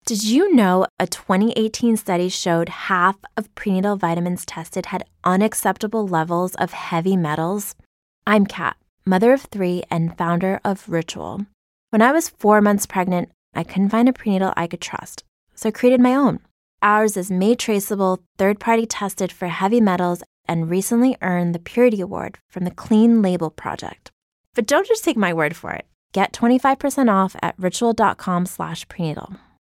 Did you know a 2018 study showed half of prenatal vitamins tested had unacceptable levels of heavy metals? I'm Kat, mother of 3 and founder of Ritual. When I was 4 months pregnant, I couldn't find a prenatal I could trust, so I created my own. Ours is made traceable, third-party tested for heavy metals, and recently earned the Purity Award from the Clean Label Project. But don't just take my word for it. Get 25% off at ritual.com/prenatal.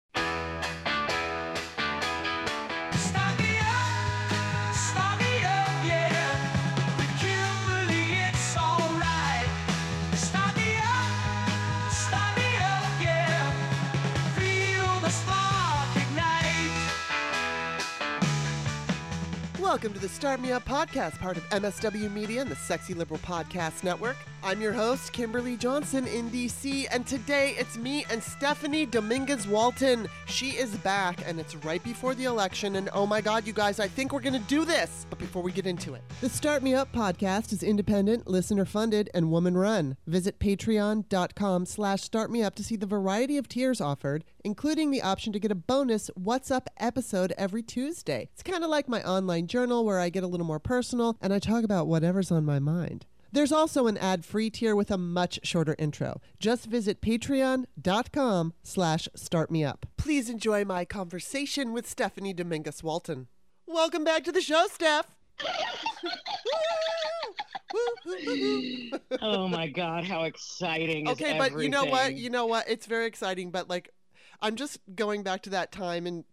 Welcome to the Start Me Up podcast, part of MSW Media and the Sexy Liberal Podcast Network. I'm your host, Kimberly Johnson in DC, and today it's me and Stephanie Dominguez-Walton. She is back, and it's right before the election, and oh my God, you guys, I think we're going to do this. But before we get into it, the Start Me Up podcast is independent, listener-funded, and woman-run. Visit patreon.com/startmeup to see the variety of tiers offered, including the option to get a bonus What's Up episode every Tuesday. It's kind of like my online journal where I get a little more personal and I talk about whatever's on my mind. There's also an ad-free tier with a much shorter intro. Just visit patreon.com/startmeup. Please enjoy my conversation with Stephanie Dominguez-Walton. Welcome back to the show, Steph. Oh my God, how exciting is Okay, but everything. you know what? It's very exciting, but like, I'm just going back to that time in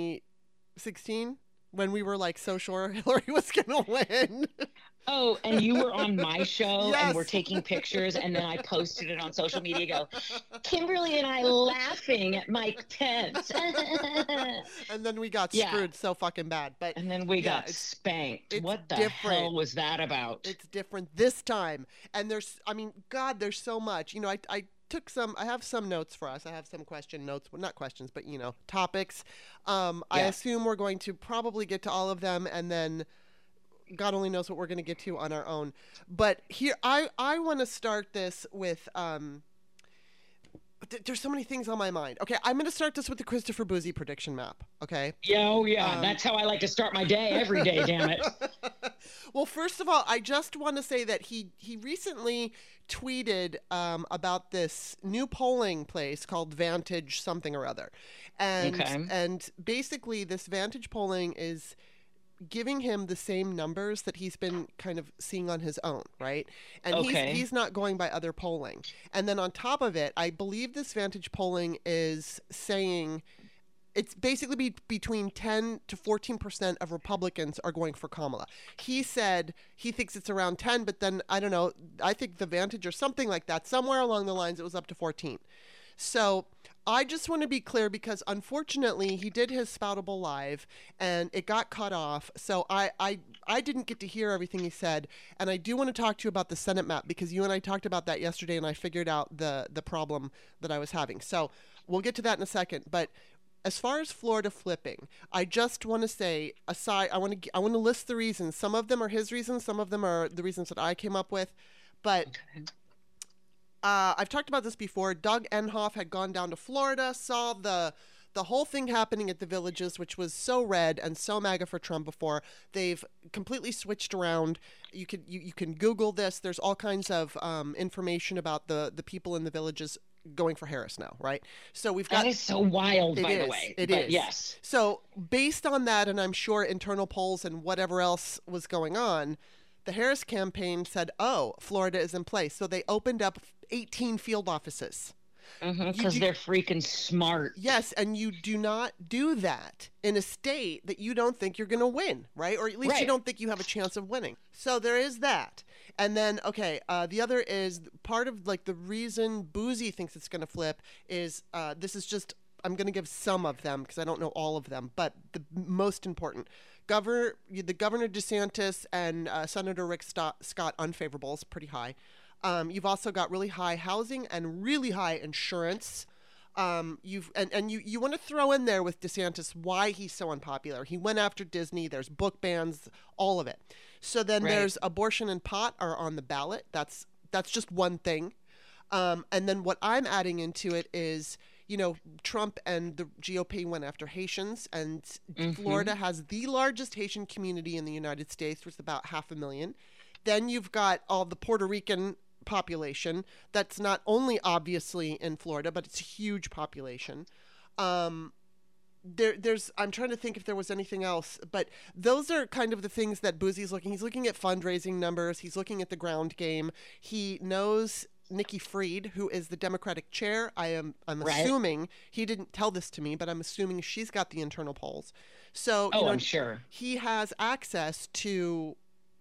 2016 when we were like so sure Hillary was going to win. Oh, and you were on my show Yes. and we're taking pictures, and then I posted it on social media, go, Kimberly and I laughing at Mike Pence. And then we got Yeah. screwed so fucking bad. But And then we yeah, got spanked. it's What the different. hell was that about? It's different this time. And there's so much. I have some notes for us. I have some question notes. Well, not questions, but, topics. I assume we're going to probably get to all of them, and then God only knows what we're going to get to on our own. But here, I want to start this with, there's so many things on my mind. Okay, I'm going to start this with the Christopher Bouzy prediction map, okay? Yeah, that's how I like to start my day every day, damn it. Well, first of all, I just want to say that he recently tweeted about this new polling place called Vantage something or other. And basically this Vantage polling is giving him the same numbers that he's been kind of seeing on his own, right? And he's not going by other polling. And then on top of it, I believe this Vantage polling is saying it's basically between 10 to 14% of Republicans are going for Kamala. He said he thinks it's around 10, but then, I don't know, I think the Vantage or something like that, somewhere along the lines, it was up to 14. So I just want to be clear because unfortunately he did his Spoutable Live and it got cut off. So I didn't get to hear everything he said. And I do want to talk to you about the Senate map because you and I talked about that yesterday and I figured out the problem that I was having. So we'll get to that in a second. But as far as Florida flipping, I just want to say, I want to list the reasons. Some of them are his reasons. Some of them are the reasons that I came up with. But I've talked about this before. Doug Emhoff had gone down to Florida, saw the whole thing happening at the Villages, which was so red and so MAGA for Trump before. They've completely switched around. You can Google this. There's all kinds of information about the people in the Villages going for Harris now, right? So we've got... That is so wild, by the way. It But is. yes. So based on that, and I'm sure internal polls and whatever else was going on, the Harris campaign said, oh, Florida is in place. So they opened up 18 field offices. Because they're freaking smart. Yes, and you do not do that in a state that you don't think you're going to win, right? Or at least you don't think you have a chance of winning. So there is that. And then, the other is part of like the reason Bouzy thinks it's going to flip is this is just, I'm going to give some of them because I don't know all of them, but the most important. Governor DeSantis and Senator Rick Scott unfavorable is pretty high. You've also got really high housing and really high insurance. You want to throw in there with DeSantis why he's so unpopular. He went after Disney. There's book bans, all of it. So then there's abortion and pot are on the ballot. That's just one thing. And then what I'm adding into it is Trump and the GOP went after Haitians, and Florida has the largest Haitian community in the United States, with about 500,000. Then you've got all the Puerto Rican population that's not only obviously in Florida, but it's a huge population. I'm trying to think if there was anything else, but those are kind of the things that Boosie's looking. He's looking at fundraising numbers. He's looking at the ground game. He knows Nikki Fried, who is the Democratic chair. I'm assuming, he didn't tell this to me, but I'm assuming she's got the internal polls. So, I'm sure he has access to,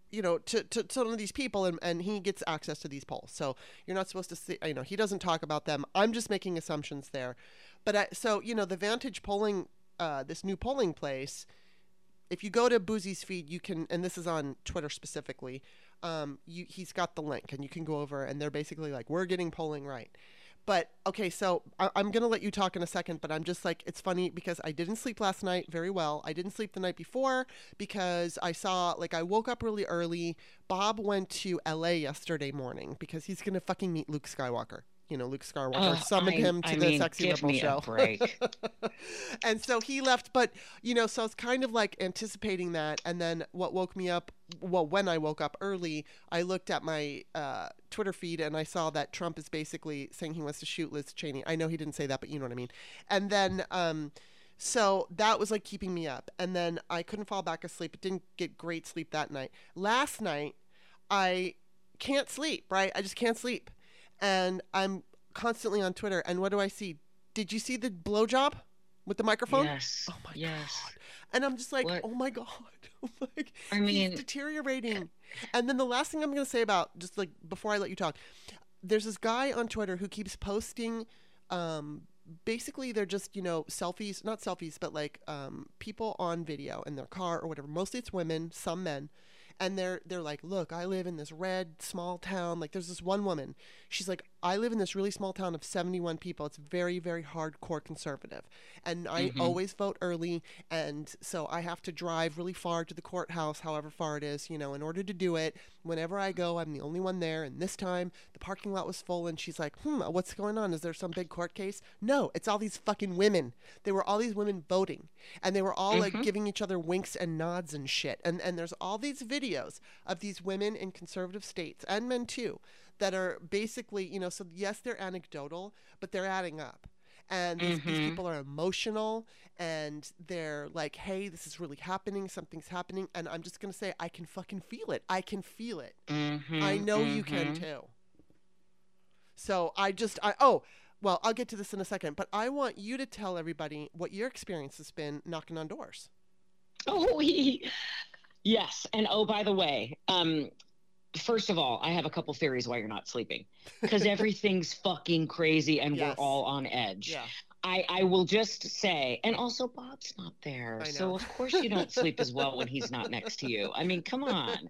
to some of these people, and he gets access to these polls. So you're not supposed to see, he doesn't talk about them. I'm just making assumptions there. But the Vantage polling, this new polling place, if you go to Boosie's feed, you can, and this is on Twitter specifically, he's got the link, and you can go over, and they're basically like, we're getting polling right. But, okay, so I'm going to let you talk in a second, but I'm just like, it's funny because I didn't sleep last night very well. I didn't sleep the night before because I woke up really early. Bob went to LA yesterday morning because he's going to fucking meet Luke Skywalker. Luke Skywalker summoned him to the Sexy Liberal show. Give me a break. And so he left, but, so I was kind of like anticipating that. And then what woke me up, when I woke up early, I looked at my Twitter feed and I saw that Trump is basically saying he wants to shoot Liz Cheney. I know he didn't say that, but you know what I mean. And then, so that was like keeping me up. And then I couldn't fall back asleep. It didn't get great sleep that night. Last night, I can't sleep, right? I just can't sleep. And I'm constantly on Twitter. And what do I see? Did you see the blowjob with the microphone? Yes. Oh, my God. And I'm just like, what? Oh, my God. Like, he's deteriorating. And then the last thing I'm going to say about, just like before I let you talk, there's this guy on Twitter who keeps posting, basically they're just, selfies, not selfies, but like people on video in their car or whatever. Mostly it's women, some men. And they're like, look, I live in this red small town. Like, there's this one woman. She's like, I live in this really small town of 71 people. It's very, very hardcore conservative. And I always vote early. And so I have to drive really far to the courthouse, however far it is, in order to do it. Whenever I go, I'm the only one there. And this time, the parking lot was full. And she's like, what's going on? Is there some big court case? No, it's all these fucking women. There were all these women voting. And they were all like giving each other winks and nods and shit. And there's all these videos of these women in conservative states, and men too, that are basically, so yes, they're anecdotal, but they're adding up. And these people are emotional, and they're like, hey, this is really happening. Something's happening. And I'm just going to say, I can fucking feel it. I can feel it. I know you can too. So well, I'll get to this in a second, but I want you to tell everybody what your experience has been knocking on doors. Oh, yes. And by the way, first of all, I have a couple theories why you're not sleeping, because everything's fucking crazy and we're all on edge. Yeah. I will just say, and also Bob's not there. So of course you don't sleep as well when he's not next to you. I mean, come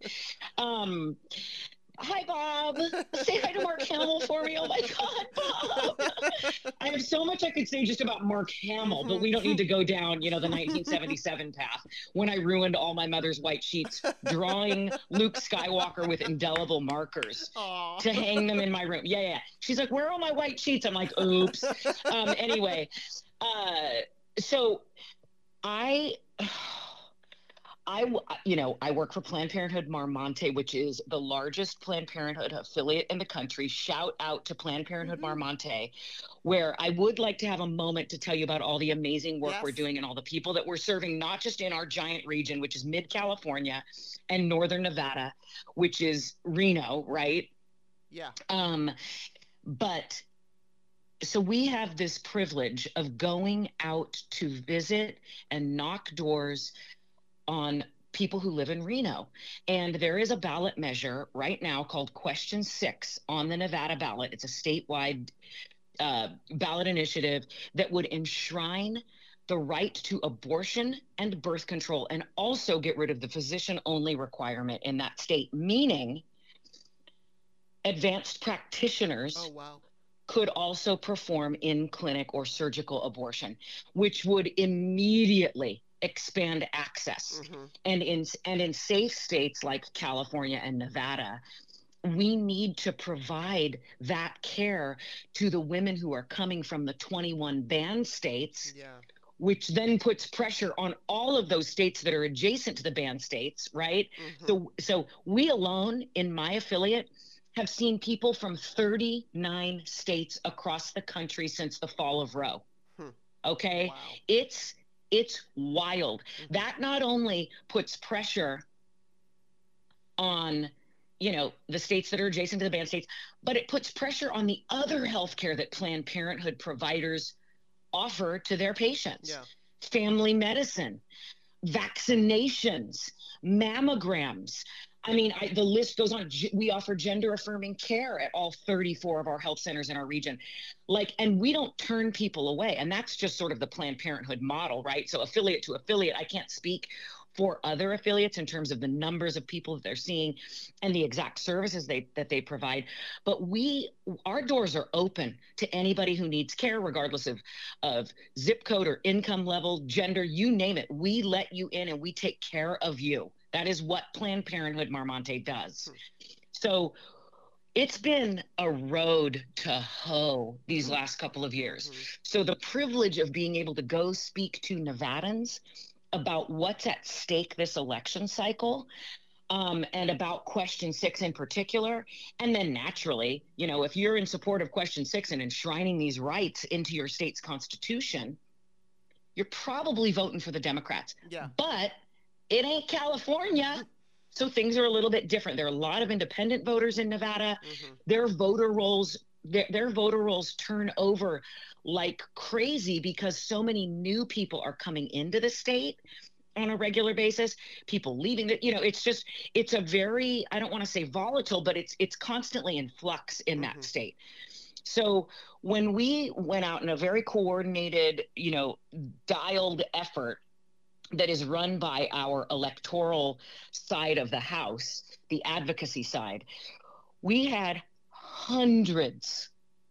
on. Hi, Bob. Say hi to Mark Hamill for me. Oh, my God, Bob. I have so much I could say just about Mark Hamill, but we don't need to go down, the 1977 path when I ruined all my mother's white sheets drawing Luke Skywalker with indelible markers to hang them in my room. Yeah. She's like, where are all my white sheets? I'm like, oops. Anyway, so I work for Planned Parenthood Marmonte, which is the largest Planned Parenthood affiliate in the country. Shout out to Planned Parenthood Marmonte, where I would like to have a moment to tell you about all the amazing work we're doing and all the people that we're serving, not just in our giant region, which is Mid-California and Northern Nevada, which is Reno, right? Yeah. But so we have this privilege of going out to visit and knock doors on people who live in Reno. And there is a ballot measure right now called Question 6 on the Nevada ballot. It's a statewide ballot initiative that would enshrine the right to abortion and birth control and also get rid of the physician-only requirement in that state, meaning advanced practitioners could also perform in-clinic or surgical abortion, which would immediately expand access. And in safe states like California and Nevada, we need to provide that care to the women who are coming from the 21 banned states, which then puts pressure on all of those states that are adjacent to the banned states, right? So we alone in my affiliate have seen people from 39 states across the country since the fall of Roe. Okay? Wow. It's wild. That not only puts pressure on, you know, the states that are adjacent to the banned states, but it puts pressure on the other healthcare that Planned Parenthood providers offer to their patients. Family medicine, vaccinations, mammograms. I mean, the list goes on. We offer gender affirming care at all 34 of our health centers in our region. And we don't turn people away. And that's just sort of the Planned Parenthood model, right? So affiliate to affiliate, I can't speak for other affiliates in terms of the numbers of people that they're seeing and the exact services that they provide. But our doors are open to anybody who needs care, regardless of zip code or income level, gender, you name it. We let you in and we take care of you. That is what Planned Parenthood Marmonte does. So it's been a road to hoe these last couple of years. So the privilege of being able to go speak to Nevadans about what's at stake this election cycle, and about Question 6 in particular. And then naturally, you know, if you're in support of Question 6 and enshrining these rights into your state's constitution, you're probably voting for the Democrats. But it ain't California. So things are a little bit different. There are a lot of independent voters in Nevada. Their voter rolls turn over like crazy because so many new people are coming into the state on a regular basis, people leaving it's a very, I don't want to say volatile, but it's constantly in flux in that state. So when we went out in a very coordinated, you know, dialed effort that is run by our electoral side of the House, the advocacy side, we had hundreds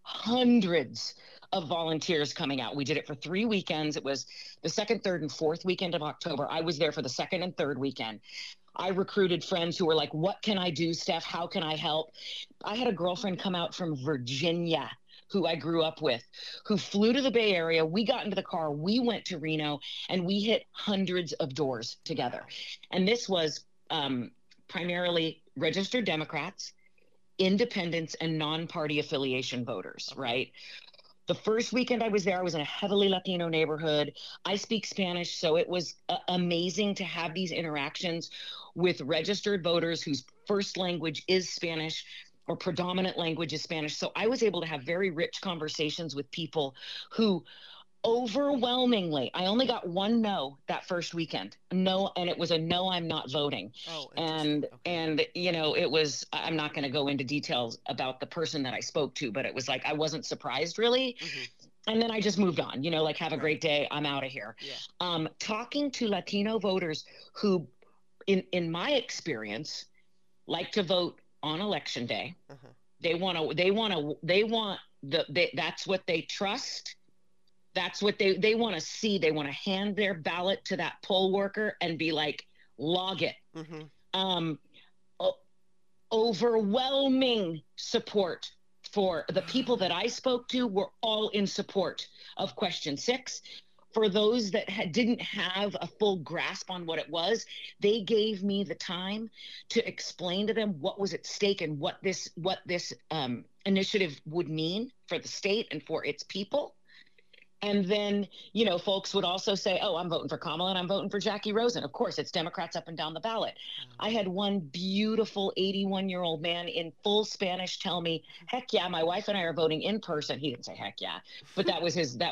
of volunteers coming out. We did it for 3 weekends. It was the second, third, and fourth weekend of October. I was there for the second and third weekend. I recruited friends who were like, what can I do, Steph? How can I help? I had a girlfriend come out from Virginia who I grew up with, who flew to the Bay Area. We got into the car, we went to Reno, and we hit hundreds of doors together. And this was primarily registered Democrats, independents, and non-party affiliation voters, right? The first weekend I was there, I was in a heavily Latino neighborhood. I speak Spanish, so it was amazing to have these interactions with registered voters whose first language is Spanish or predominant language is Spanish. So I was able to have very rich conversations with people who overwhelmingly, I only got one no that first weekend. No, and it was a no, I'm not voting. And you know, it was, I'm not going to go into details about the person that I spoke to, but it was like I wasn't surprised really. And then I just moved on, you know, like, have a great day, I'm out of here. Talking to Latino voters who in my experience like to vote on election day. That's what they trust. That's what they want to see. They want to hand their ballot to that poll worker and be like, log it. Overwhelming support for the people that I spoke to were all in support of Question 6. For those that didn't have a full grasp on what it was, they gave me the time to explain to them what was at stake and what this initiative would mean for the state and for its people. And then, you know, folks would also say, oh, I'm voting for Kamala and I'm voting for Jackie Rosen. Of course, it's Democrats up and down the ballot. I had one beautiful 81-year-old man in full Spanish tell me, heck yeah, my wife and I are voting in person. He didn't say heck yeah, but that was his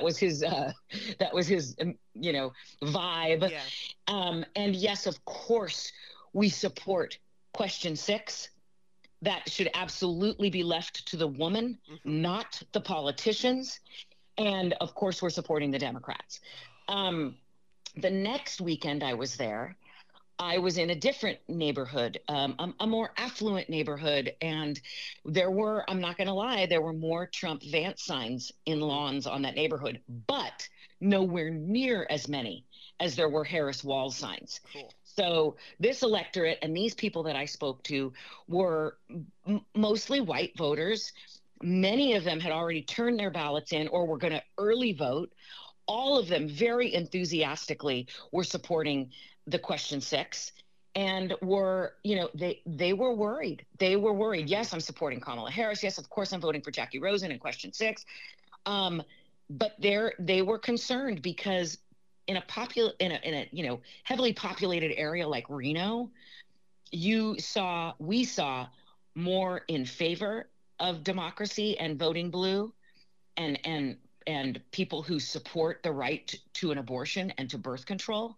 you know, vibe. And yes, of course, we support Question 6. That should absolutely be left to the woman, not the politicians. And of course, we're supporting the Democrats. The next weekend I was there, I was in a different neighborhood, a more affluent neighborhood. And there were, I'm not going to lie, there were more Trump Vance signs in lawns on that neighborhood, but nowhere near as many as there were Harris Walz signs. So this electorate and these people that I spoke to were mostly white voters. Many of them had already turned their ballots in or were going to early vote. All of them very enthusiastically were supporting the question 6 and were, they were worried. They were worried. Yes, I'm supporting Kamala Harris. Yes, of course, I'm voting for Jackie Rosen in question 6. But they were concerned because in a heavily populated area like Reno, we saw more in favor of democracy and voting blue and people who support the right to an abortion and to birth control.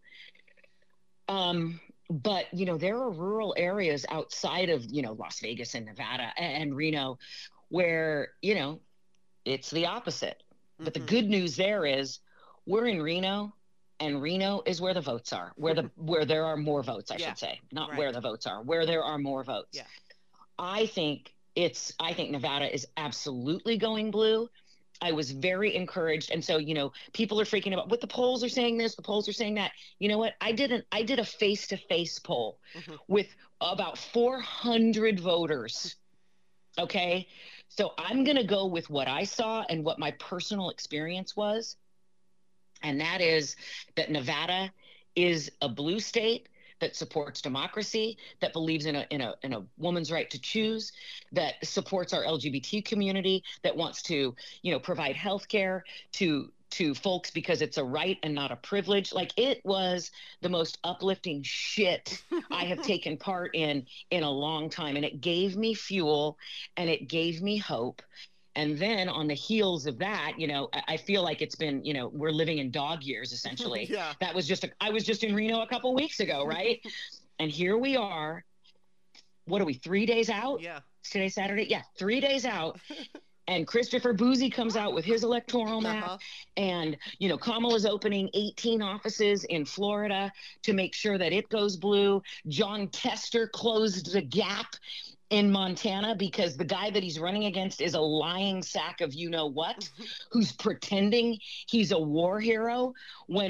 But there are rural areas outside of Las Vegas and Nevada and Reno where it's the opposite. But the good news there is we're in Reno, and Reno is where the votes are, where there are more votes, I should say, not right. Where the votes are, where there are more votes. Yeah. I think Nevada is absolutely going blue. I was very encouraged. And so, people are freaking about what the polls are saying this, the polls are saying that. You know what? I did a face-to-face poll with about 400 voters. Okay. So I'm going to go with what I saw and what my personal experience was. And that is that Nevada is a blue state that supports democracy, that believes in a woman's right to choose, that supports our LGBT community, that wants to, provide health care to folks because it's a right and not a privilege. Like, it was the most uplifting shit I have taken part in a long time. And it gave me fuel and it gave me hope. And then on the heels of that, I feel like it's been, we're living in dog years, essentially. Yeah. I was just in Reno a couple of weeks ago, right? And here we are. What are we, 3 days out? Yeah. Today, Saturday? Yeah, 3 days out. And Christopher Bouzy comes out with his electoral map. And, Kamala's opening 18 offices in Florida to make sure that it goes blue. John Tester closed the gap in Montana because the guy that he's running against is a lying sack of what, who's pretending he's a war hero when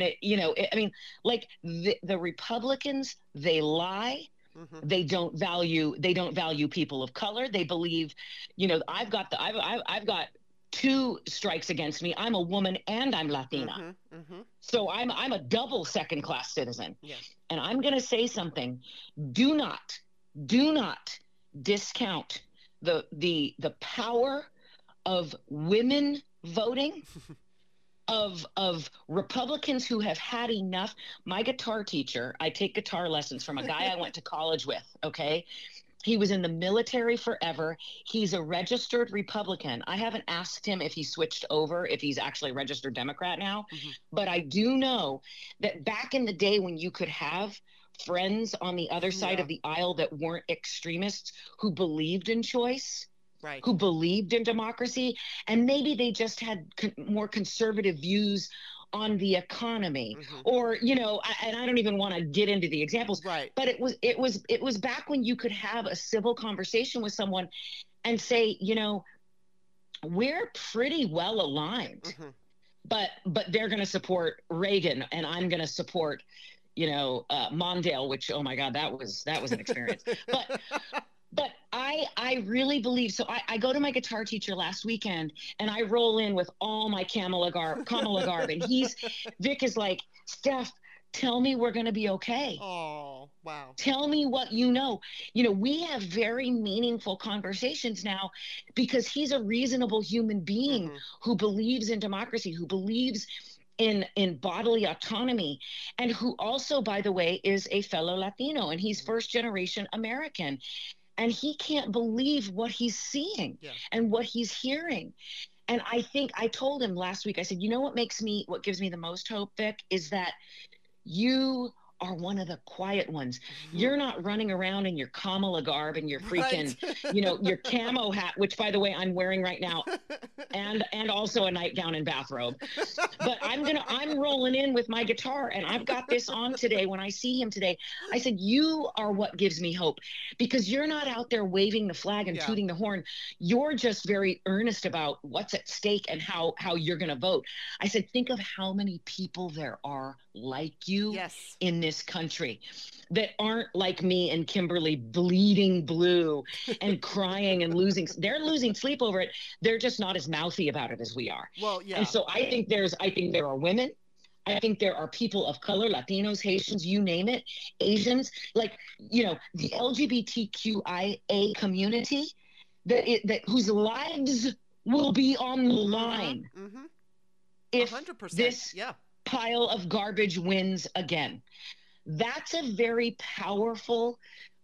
the Republicans, they lie. They don't value people of color. They believe, I've got 2 strikes against me. I'm a woman and I'm Latina. So I'm a double second-class citizen. Yeah. And I'm going to say something. Do not discount the power of women voting, of Republicans who have had enough. My guitar teacher, I take guitar lessons from a guy I went to college with, okay? He was in the military forever. He's a registered Republican. I haven't asked him if he switched over, if he's actually a registered Democrat now. But I do know that back in the day when you could have friends on the other side of the aisle that weren't extremists, who believed in choice, right, who believed in democracy, and maybe they just had more conservative views on the economy, or and I don't even want to get into the examples, right, but it was back when you could have a civil conversation with someone and say, we're pretty well aligned, but they're going to support Reagan and I'm going to support Mondale, which, oh my God, that was an experience. But I really believe, so I go to my guitar teacher last weekend and I roll in with all my Kamala garb, and Vic is like, Steph, tell me we're going to be okay. Oh, wow. Tell me what you know. We have very meaningful conversations now because he's a reasonable human being who believes in democracy, who believes in bodily autonomy, and who also, by the way, is a fellow Latino, and he's first generation American. And he can't believe what he's seeing and what he's hearing. And I think I told him last week, I said, what gives me the most hope, Vic, is that you are one of the quiet ones. You're not running around in your Kamala garb and your freaking, your camo hat, which, by the way, I'm wearing right now, and also a nightgown and bathrobe. But I'm rolling in with my guitar, and I've got this on today. When I see him today, I said, you are what gives me hope, because you're not out there waving the flag and tooting the horn. You're just very earnest about what's at stake and how you're going to vote. I said, think of how many people there are like you in this this country that aren't like me and Kimberly bleeding blue and crying and they're losing sleep over it. They're just not as mouthy about it as we are. Well, yeah. And so I think there are women. I think there are people of color, Latinos, Haitians, you name it, Asians, like, you know, the LGBTQIA community that whose lives will be on the line if 100%. this pile of garbage wins again. That's a very powerful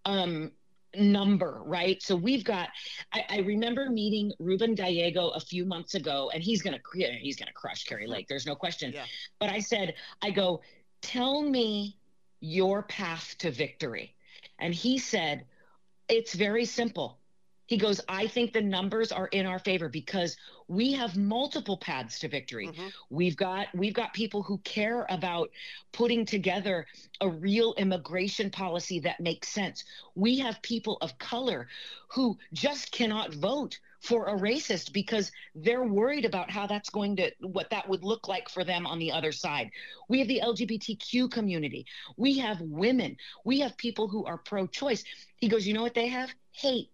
number, right? So we've got, I remember meeting Ruben Gallego a few months ago, and he's gonna crush Kari Lake. There's no question. Yeah. But I go, tell me your path to victory. And he said, it's very simple. He goes, I think the numbers are in our favor because we have multiple paths to victory. We've got people who care about putting together a real immigration policy that makes sense. We have people of color who just cannot vote for a racist because they're worried about what that would look like for them on the other side. We have the LGBTQ community. We have women. We have people who are pro-choice. He goes, you know what they have? Hate.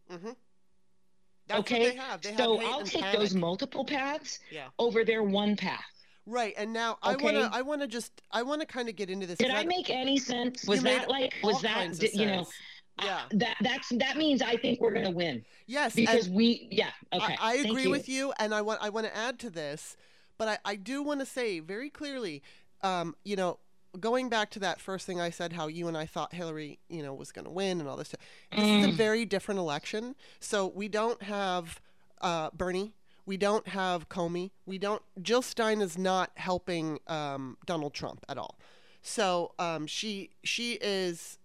That's okay, what they have. They so have I'll take those multiple paths over their one path. Right, and now I want to kind of get into this. Did I make any sense? Was that you know? Yeah. That means I think we're going to win. Yes, because okay. I agree with you, and I want to add to this, but I do want to say very clearly, you know, going back to that first thing I said, how you and I thought Hillary, you know, was going to win and all this stuff. This is a very different election. So we don't have Bernie. We don't have Comey. Jill Stein is not helping Donald Trump at all. So she is,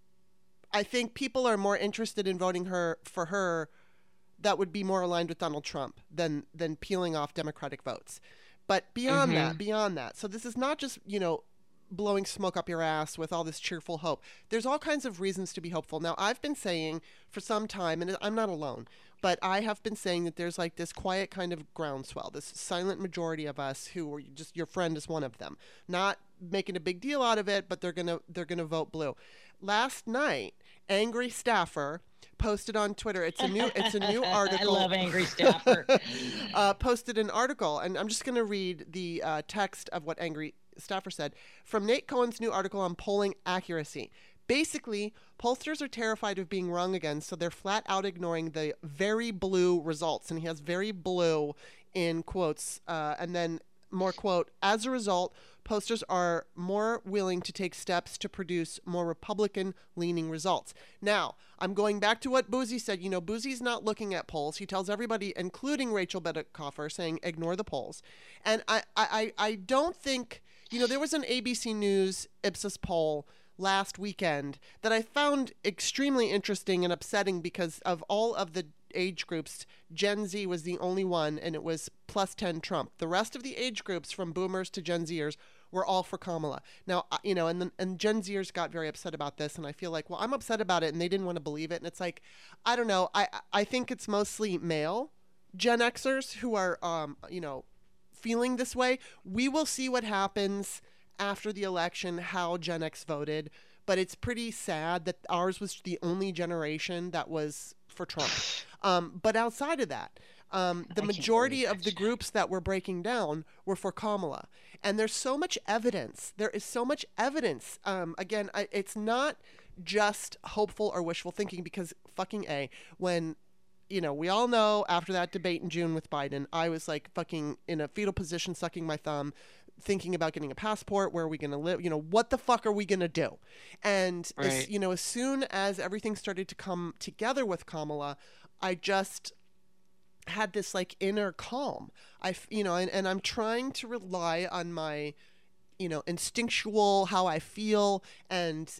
I think people are more interested in voting for her that would be more aligned with Donald Trump than peeling off Democratic votes. But beyond that, so this is not just, you know, blowing smoke up your ass with all this cheerful hope. There's all kinds of reasons to be hopeful. Now, I've been saying for some time, and I'm not alone, but I have been saying that there's like this quiet kind of groundswell, this silent majority of us who are just, your friend is one of them, not making a big deal out of it, but they're gonna vote blue. Last night, Angry Staffer posted on Twitter. It's a new article. I love Angry Staffer. Posted an article, and I'm just gonna read the text of what Angry Staffer said from Nate Cohen's new article on polling accuracy. Basically, pollsters are terrified of being wrong again, so they're flat out ignoring the very blue results. And he has very blue in quotes, and then more quote, as a result, pollsters are more willing to take steps to produce more Republican-leaning results. Now, I'm going back to what Boozy said. You know, Boozy's not looking at polls. He tells everybody, including Rachel Bedicofer, saying, ignore the polls. And I don't think, you know, there was an ABC News Ipsos poll last weekend that I found extremely interesting and upsetting because of all of the age groups. Gen Z was the only one, and it was plus 10 Trump. The rest of the age groups from boomers to Gen Zers were all for Kamala. Now, you know, and Gen Zers got very upset about this, and I feel like, well, I'm upset about it, and they didn't want to believe it. And it's like, I don't know. I think it's mostly male Gen Xers who are, you know, feeling this way. We will see what happens after the election, how Gen X voted, but it's pretty sad that ours was the only generation that was for Trump. But outside of that, the majority of the groups that were breaking down were for Kamala. And there's so much evidence. There is so much evidence. Again, it's not just hopeful or wishful thinking because fucking A, when, you know, we all know after that debate in June with Biden, I was like fucking in a fetal position, sucking my thumb, thinking about getting a passport. Where are we going to live? You know, what the fuck are we going to do? And, right. you know, as soon as everything started to come together with Kamala, I just had this like inner calm. You know, and I'm trying to rely on my, you know, instinctual, how I feel. And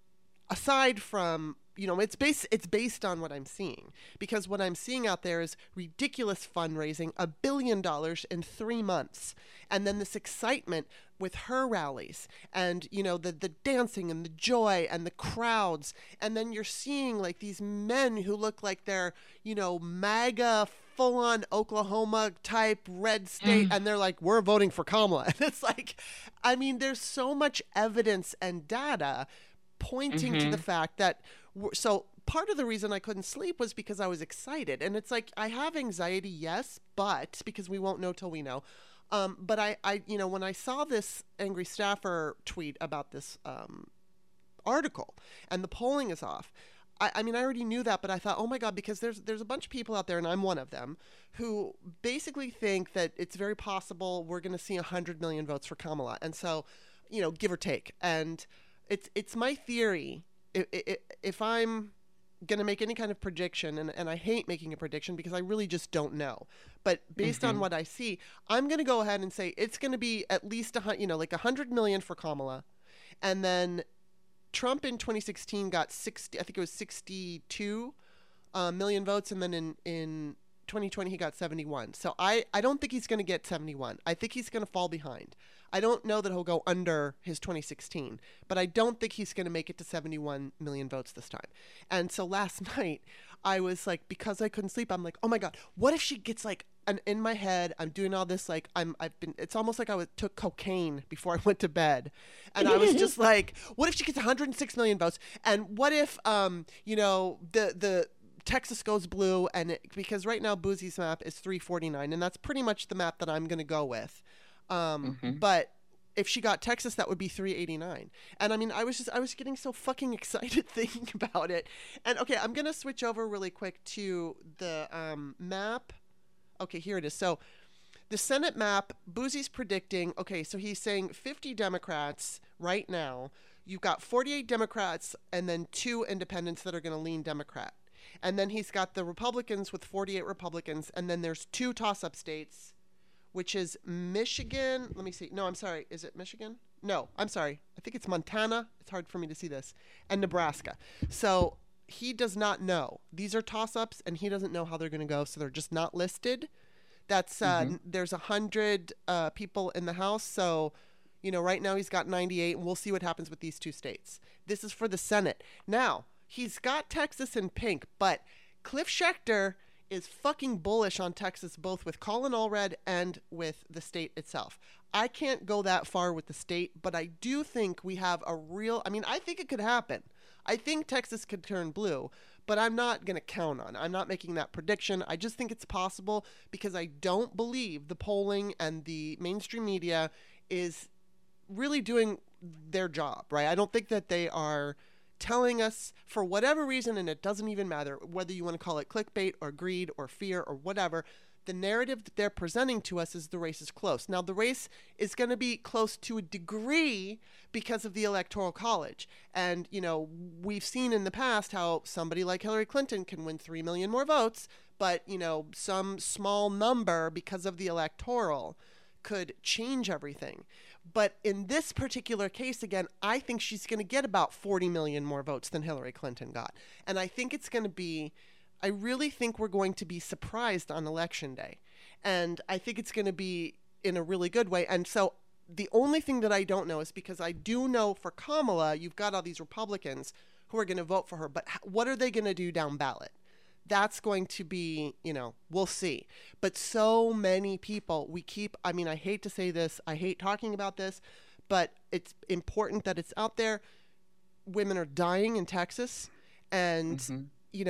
aside from, you know, it's based on what I'm seeing, because what I'm seeing out there is ridiculous fundraising, $1 billion in 3 months. And then this excitement with her rallies and, you know, the dancing and the joy and the crowds. And then you're seeing like these men who look like they're, you know, MAGA, full-on Oklahoma type red state. And they're like, we're voting for Kamala. And it's like, I mean, there's so much evidence and data. pointing to the fact that, so part of the reason I couldn't sleep was because I was excited. And it's like, I have anxiety, yes, but because we won't know till we know. But I, when I saw this angry staffer tweet about this article and the polling is off, I mean, I already knew that, but I thought, oh my God, because there's a bunch of people out there, and I'm one of them, who basically think that it's very possible we're going to see 100 million votes for Kamala. And so, give or take. And it's my theory. If I'm going to make any kind of prediction, and I hate making a prediction because I really just don't know, but based on what I see, I'm going to go ahead and say it's going to be at least 100 million for Kamala, and then Trump in 2016 got 62 million votes, and then in 2020 he got 71. So I don't think he's going to get 71. I think he's going to fall behind. I don't know that he'll go under his 2016, but I don't think he's going to make it to 71 million votes this time. And so last night I was like, because I couldn't sleep, I'm like, oh my God, what if she gets like, and in my head, I'm doing all this, like, it's almost like I took cocaine before I went to bed. And I was just like, what if she gets 106 million votes? And what if, the Texas goes blue, and because right now Boosie's map is 349, and that's pretty much the map that I'm going to go with. But if she got Texas, that would be 389. And I mean, I was getting so fucking excited thinking about it. And okay, I'm going to switch over really quick to the map. Okay, here it is. So the Senate map, Boosie's predicting, okay, so he's saying 50 Democrats right now. You've got 48 Democrats and then 2 independents that are going to lean Democrat. And then he's got the Republicans with 48 Republicans. And then there's 2 toss-up states, which is Michigan. Let me see. No, I'm sorry. Is it Michigan? No, I'm sorry. I think it's Montana. It's hard for me to see this. And Nebraska. So he does not know. These are toss-ups, and he doesn't know how they're going to go, so they're just not listed. That's there's 100 people in the House, so right now he's got 98, and we'll see what happens with these 2 states. This is for the Senate. Now, he's got Texas in pink, but Cliff Schechter is fucking bullish on Texas, both with Colin Allred and with the state itself. I can't go that far with the state, but I do think we have I think it could happen. I think Texas could turn blue, but I'm not going to count on it. I'm not making that prediction. I just think it's possible because I don't believe the polling and the mainstream media is really doing their job, right? I don't think that they are telling us for whatever reason, and it doesn't even matter whether you want to call it clickbait or greed or fear or whatever, the narrative that they're presenting to us is the race is close. Now, the race is going to be close to a degree because of the Electoral College. And, we've seen in the past how somebody like Hillary Clinton can win 3 million more votes, but, some small number because of the electoral could change everything. But in this particular case, again, I think she's going to get about 40 million more votes than Hillary Clinton got. And I think it's going to be, I really think we're going to be surprised on Election Day. And I think it's going to be in a really good way. And so the only thing that I don't know is because I do know for Kamala, you've got all these Republicans who are going to vote for her. But what are they going to do down ballot? That's going to be, we'll see. But so many people, I hate to say this, I hate talking about this, but it's important that it's out there. Women are dying in Texas, and,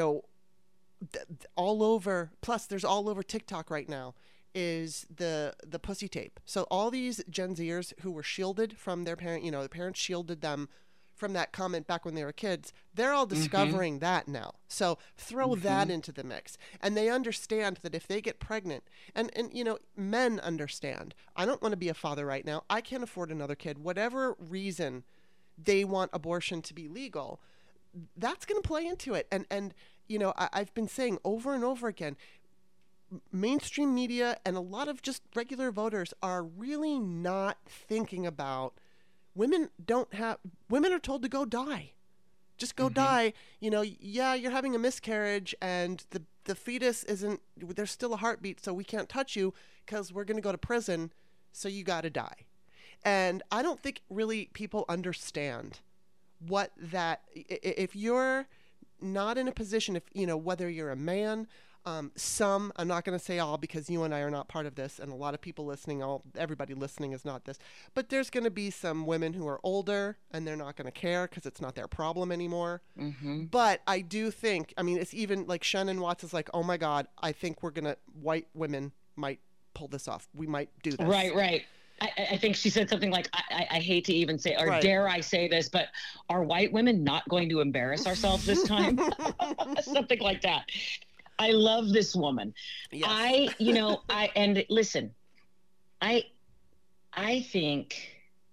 all over, plus there's all over TikTok right now, is the pussy tape. So all these Gen Zers who were shielded from their parent, the parents shielded them from that comment back when they were kids, they're all discovering that now. So throw that into the mix. And they understand that if they get pregnant, and men understand, I don't want to be a father right now. I can't afford another kid. Whatever reason they want abortion to be legal, that's going to play into it. And I've been saying over and over again, mainstream media and a lot of just regular voters are really not thinking about women are told to go die. Just go die. You're having a miscarriage and the fetus there's still a heartbeat, so we can't touch you because we're going to go to prison, so you got to die. And I don't think really people understand if you're not in a position, whether you're a man, Some, I'm not going to say all because you and I are not part of this, and a lot of people listening, everybody listening is not this, but there's going to be some women who are older and they're not going to care because it's not their problem anymore. Mm-hmm. But I do think, I mean, it's even like Shannon Watts is like, oh my God, I think white women might pull this off. We might do this. Right. I think she said something like, I hate to even say, or dare I say this, but are white women not going to embarrass ourselves this time? Something like that. I love this woman. Yes. And listen, I think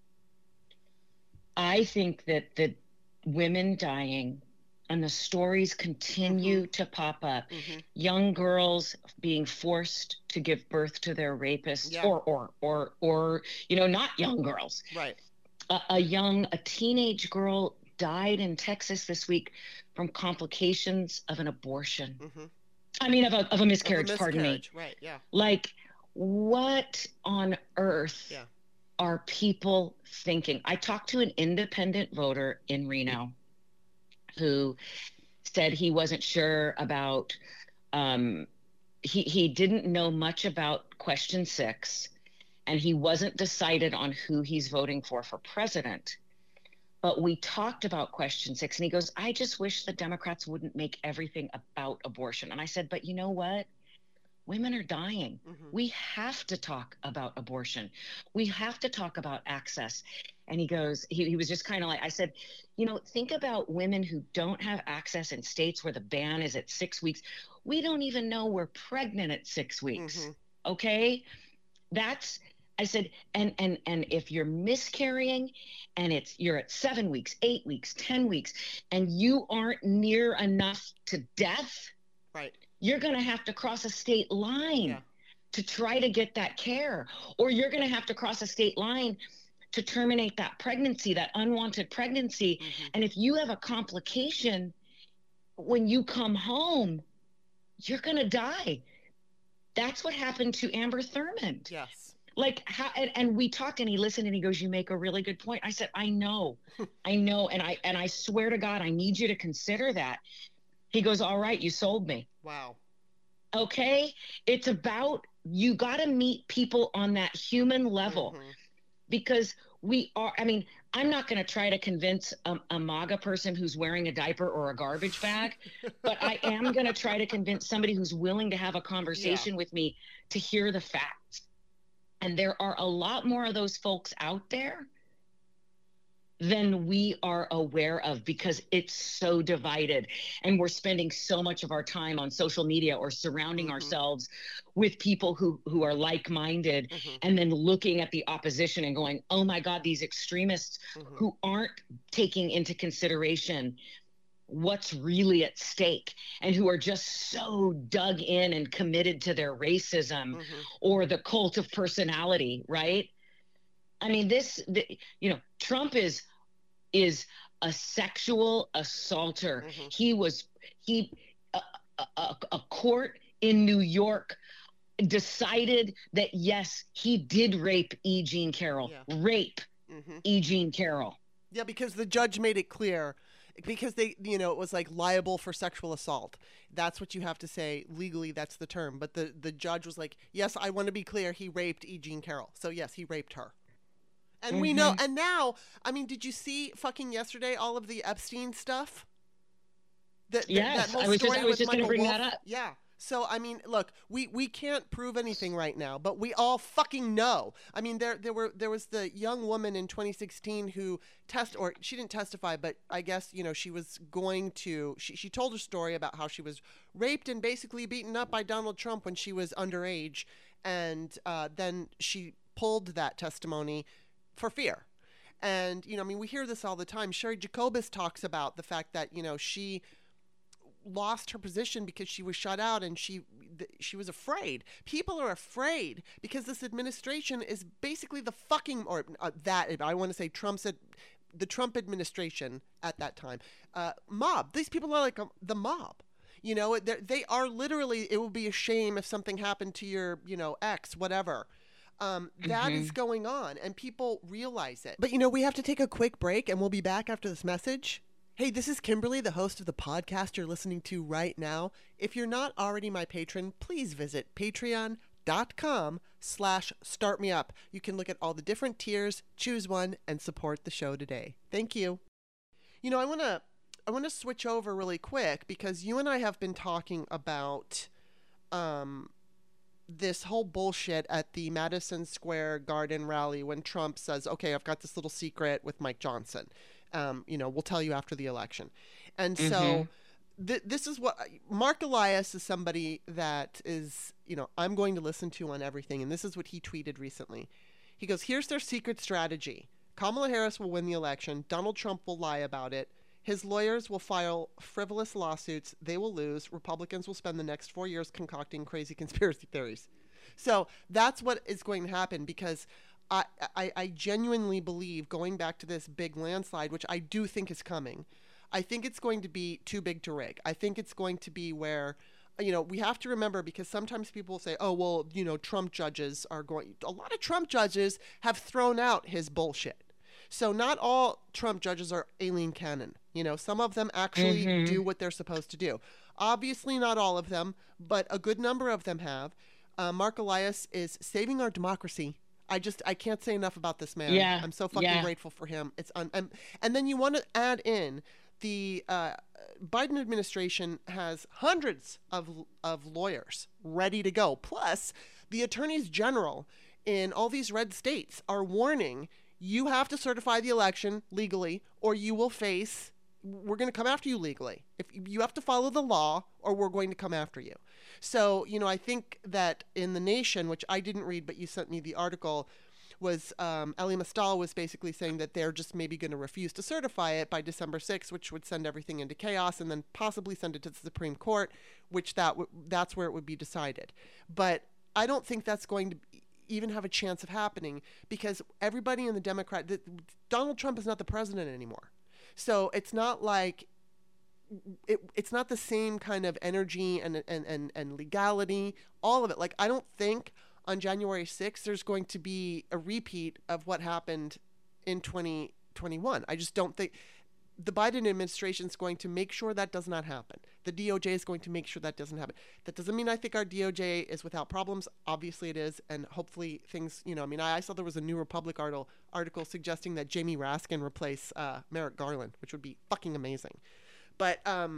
that the women dying and the stories continue to pop up. Mm-hmm. Young girls being forced to give birth to their rapists, or not young girls. Right. A teenage girl died in Texas this week from complications of an abortion. Mm-hmm. I mean, of a miscarriage, pardon me. Right, yeah. Like, what on earth are people thinking? I talked to an independent voter in Reno who said he wasn't sure about, he didn't know much about question 6, and he wasn't decided on who he's voting for president. But we talked about question 6, and he goes, I just wish the Democrats wouldn't make everything about abortion. And I said, but you know what? Women are dying. Mm-hmm. We have to talk about abortion. We have to talk about access. And he goes, he was just kind of like, I said, think about women who don't have access in states where the ban is at 6 weeks. We don't even know we're pregnant at 6 weeks. Mm-hmm. Okay? I said, and if you're miscarrying and you're at 7 weeks, 8 weeks, 10 weeks, and you aren't near enough to death, right, you're going to have to cross a state line to try to get that care, or you're going to have to cross a state line to terminate that pregnancy, that unwanted pregnancy. Mm-hmm. And if you have a complication when you come home, you're going to die. That's what happened to Amber Thurmond. Yes. Like, how, and we talked, and he listened, and he goes, you make a really good point. I said, I know. And I swear to God, I need you to consider that. He goes, all right, you sold me. Wow. Okay. It's about, you got to meet people on that human level, mm-hmm. because I'm not going to try to convince a MAGA person who's wearing a diaper or a garbage bag, but I am going to try to convince somebody who's willing to have a conversation with me to hear the facts. And there are a lot more of those folks out there than we are aware of, because it's so divided, and we're spending so much of our time on social media or surrounding mm-hmm. ourselves with people who are like-minded, mm-hmm. and then looking at the opposition and going, oh my God, these extremists mm-hmm. who aren't taking into consideration what's really at stake, and who are just so dug in and committed to their racism mm-hmm. or the cult of personality, right? I mean, Trump is a sexual assaulter. Mm-hmm. A court in New York decided that, yes, he did rape E. Jean Carroll. Yeah. Mm-hmm. E. Jean Carroll. Yeah, because the judge made it clear, because it was like liable for sexual assault. That's what you have to say legally. That's the term. But the judge was like, yes, I want to be clear. He raped E. Jean Carroll. So yes, he raped her. And mm-hmm. we know. And now, I mean, did you see fucking yesterday all of the Epstein stuff? Yes, that whole I was just going to bring that up. Yeah. So, I mean, look, we can't prove anything right now, but we all fucking know. I mean, there was the young woman in 2016 who she didn't testify, but I guess, she was going to, she told her story about how she was raped and basically beaten up by Donald Trump when she was underage. And then she pulled that testimony for fear. And, we hear this all the time. Sherry Jacobus talks about the fact that, she lost her position because she was shut out, and she was afraid. People are afraid because this administration is basically the fucking, or I want to say the Trump administration at that time, mob. These people are like the mob. They are literally, it would be a shame if something happened to your, ex, whatever. That mm-hmm. is going on, and people realize it. But, we have to take a quick break, and we'll be back after this message. Hey, this is Kimberly, the host of the podcast you're listening to right now. If you're not already my patron, please visit patreon.com/startmeup. You can look at all the different tiers, choose one, and support the show today. Thank you. You know, I want to switch over really quick because you and I have been talking about this whole bullshit at the Madison Square Garden rally when Trump says, okay, I've got this little secret with Mike Johnson. We'll tell you after the election. And so this is what Mark Elias is, somebody that is, I'm going to listen to on everything. And this is what he tweeted recently. He goes, here's their secret strategy. Kamala Harris will win the election. Donald Trump will lie about it. His lawyers will file frivolous lawsuits. They will lose. Republicans will spend the next 4 years concocting crazy conspiracy theories. So that's what is going to happen, because I genuinely believe, going back to this big landslide, which I do think is coming, I think it's going to be too big to rig. I think it's going to be where, we have to remember, because sometimes people say, oh, well, Trump judges a lot of Trump judges have thrown out his bullshit. So not all Trump judges are Aileen Cannon. Some of them actually do what they're supposed to do. Obviously not all of them, but a good number of them have. Mark Elias is saving our democracy. I can't say enough about this man. Yeah. I'm so fucking grateful for him. And then you want to add in the Biden administration has hundreds of lawyers ready to go. Plus, the attorneys general in all these red states are warning, you have to certify the election legally, or you will face, we're going to come after you legally. If you have to follow the law, or we're going to come after you. So, I think that in The Nation, which I didn't read, but you sent me the article, was Elie Mystal was basically saying that they're just maybe going to refuse to certify it by December 6th, which would send everything into chaos, and then possibly send it to the Supreme Court, which that's where it would be decided. But I don't think that's going to even have a chance of happening, because everybody in the Donald Trump is not the president anymore. So it's not like it's not the same kind of energy and legality, all of it. Like, I don't think on January 6th there's going to be a repeat of what happened in 2021. I just don't think the Biden administration is going to make sure that does not happen. The DOJ is going to make sure that doesn't happen. That doesn't mean I think our DOJ is without problems. Obviously it is. And hopefully things, I saw there was a New Republic article suggesting that Jamie Raskin replace Merrick Garland, which would be fucking amazing. But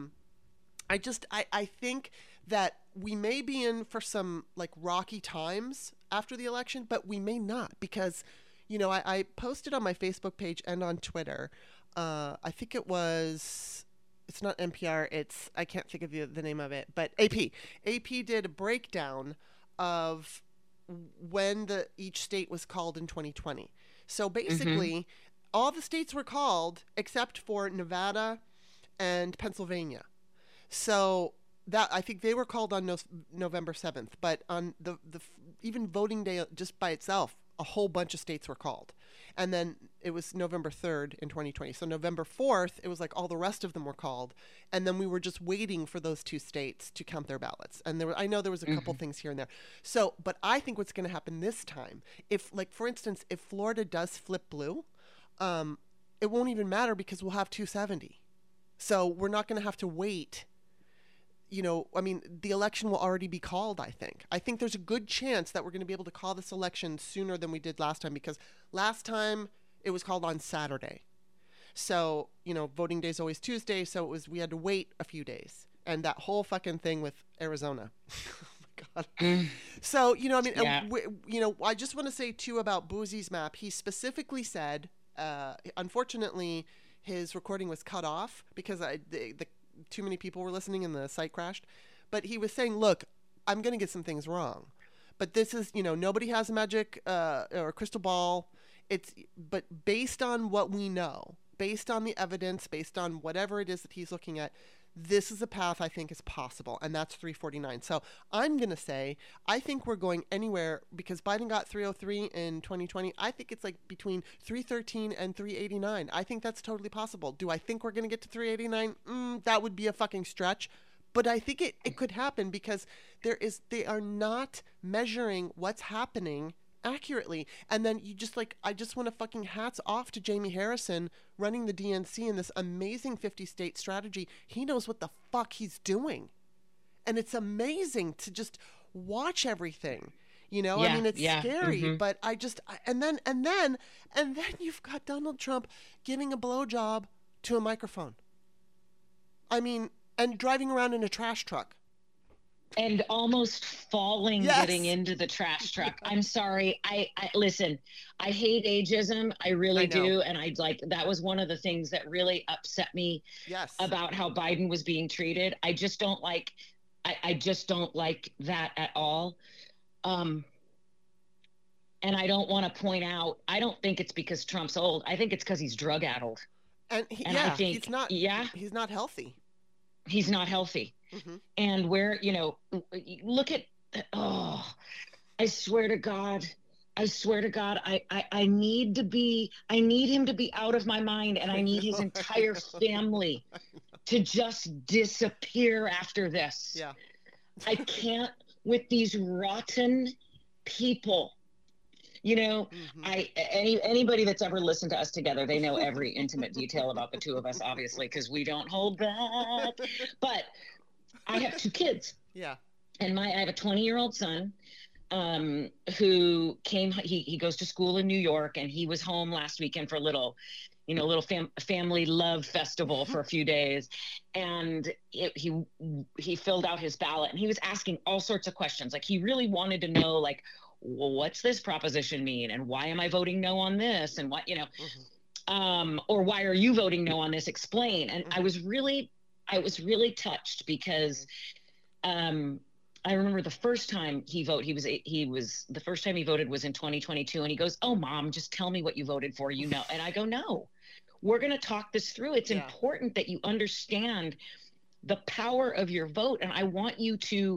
I think that we may be in for some rocky times after the election, but we may not, because, I posted on my Facebook page and on Twitter, I think it's not NPR, I can't think of the name of it, but AP did a breakdown of when each state was called in 2020. So basically, all the states were called except for Nevada and Pennsylvania. So that, I think they were called on November 7th, but on the even voting day just by itself, a whole bunch of states were called. And then it was November 3rd in 2020. So November 4th, it was all the rest of them were called. And then we were just waiting for those two states to count their ballots. And I know there was a couple things here and there. So, but I think what's going to happen this time, if for instance, if Florida does flip blue, it won't even matter, because we'll have 270. So we're not going to have to wait. The election will already be called, I think. I think there's a good chance that we're going to be able to call this election sooner than we did last time, because last time it was called on Saturday. So, voting day is always Tuesday, so we had to wait a few days. And that whole fucking thing with Arizona. Oh my God. So, I just want to say too about Boosie's map. He specifically said, unfortunately, his recording was cut off because too many people were listening and the site crashed. But he was saying, look, I'm going to get some things wrong. But this is, nobody has a magic or crystal ball. But based on what we know, based on the evidence, based on whatever it is that he's looking at, this is a path I think is possible, and that's 349. So I'm going to say, I think we're going anywhere, because Biden got 303 in 2020. I think it's between 313 and 389. I think that's totally possible. Do I think we're going to get to 389? That would be a fucking stretch. But I think it could happen, because they are not measuring what's happening accurately. And then you just like, I just want to fucking hats off to Jamie Harrison running the DNC in this amazing 50-state strategy. He knows what the fuck he's doing. And it's amazing to just watch everything. You know, I mean, it's scary, but and then you've got Donald Trump giving a blowjob to a microphone. I mean, and driving around in a trash truck. And almost falling, getting into the trash truck. I'm sorry. I listen, I hate ageism. I really do. And that was one of the things that really upset me about how Biden was being treated. I just don't like that at all. And I don't want to point out, I don't think it's because Trump's old. I think it's because he's drug addled. And I think he's not healthy. He's not healthy. Mm-hmm. And where, look at, I swear to God, I need him to be out of my mind, and I need his entire family to just disappear after this. Yeah. I can't with these rotten people. Anybody that's ever listened to us together, they know every intimate detail about the two of us, obviously, because we don't hold back. But I have 2 kids. Yeah. And I have a 20-year-old son who came, he goes to school in New York, and he was home last weekend for a little family love festival for a few days. And he filled out his ballot, and he was asking all sorts of questions. Like, he really wanted to know, like, well, what's this proposition mean? And why am I voting no on this? And what, or why are you voting no on this? Explain. And I was really touched because I remember the first time he voted, the first time he voted was in 2022. And he goes, "Oh, Mom, just tell me what you voted for, And I go, "No, we're going to talk this through. It's important that you understand the power of your vote. And I want you to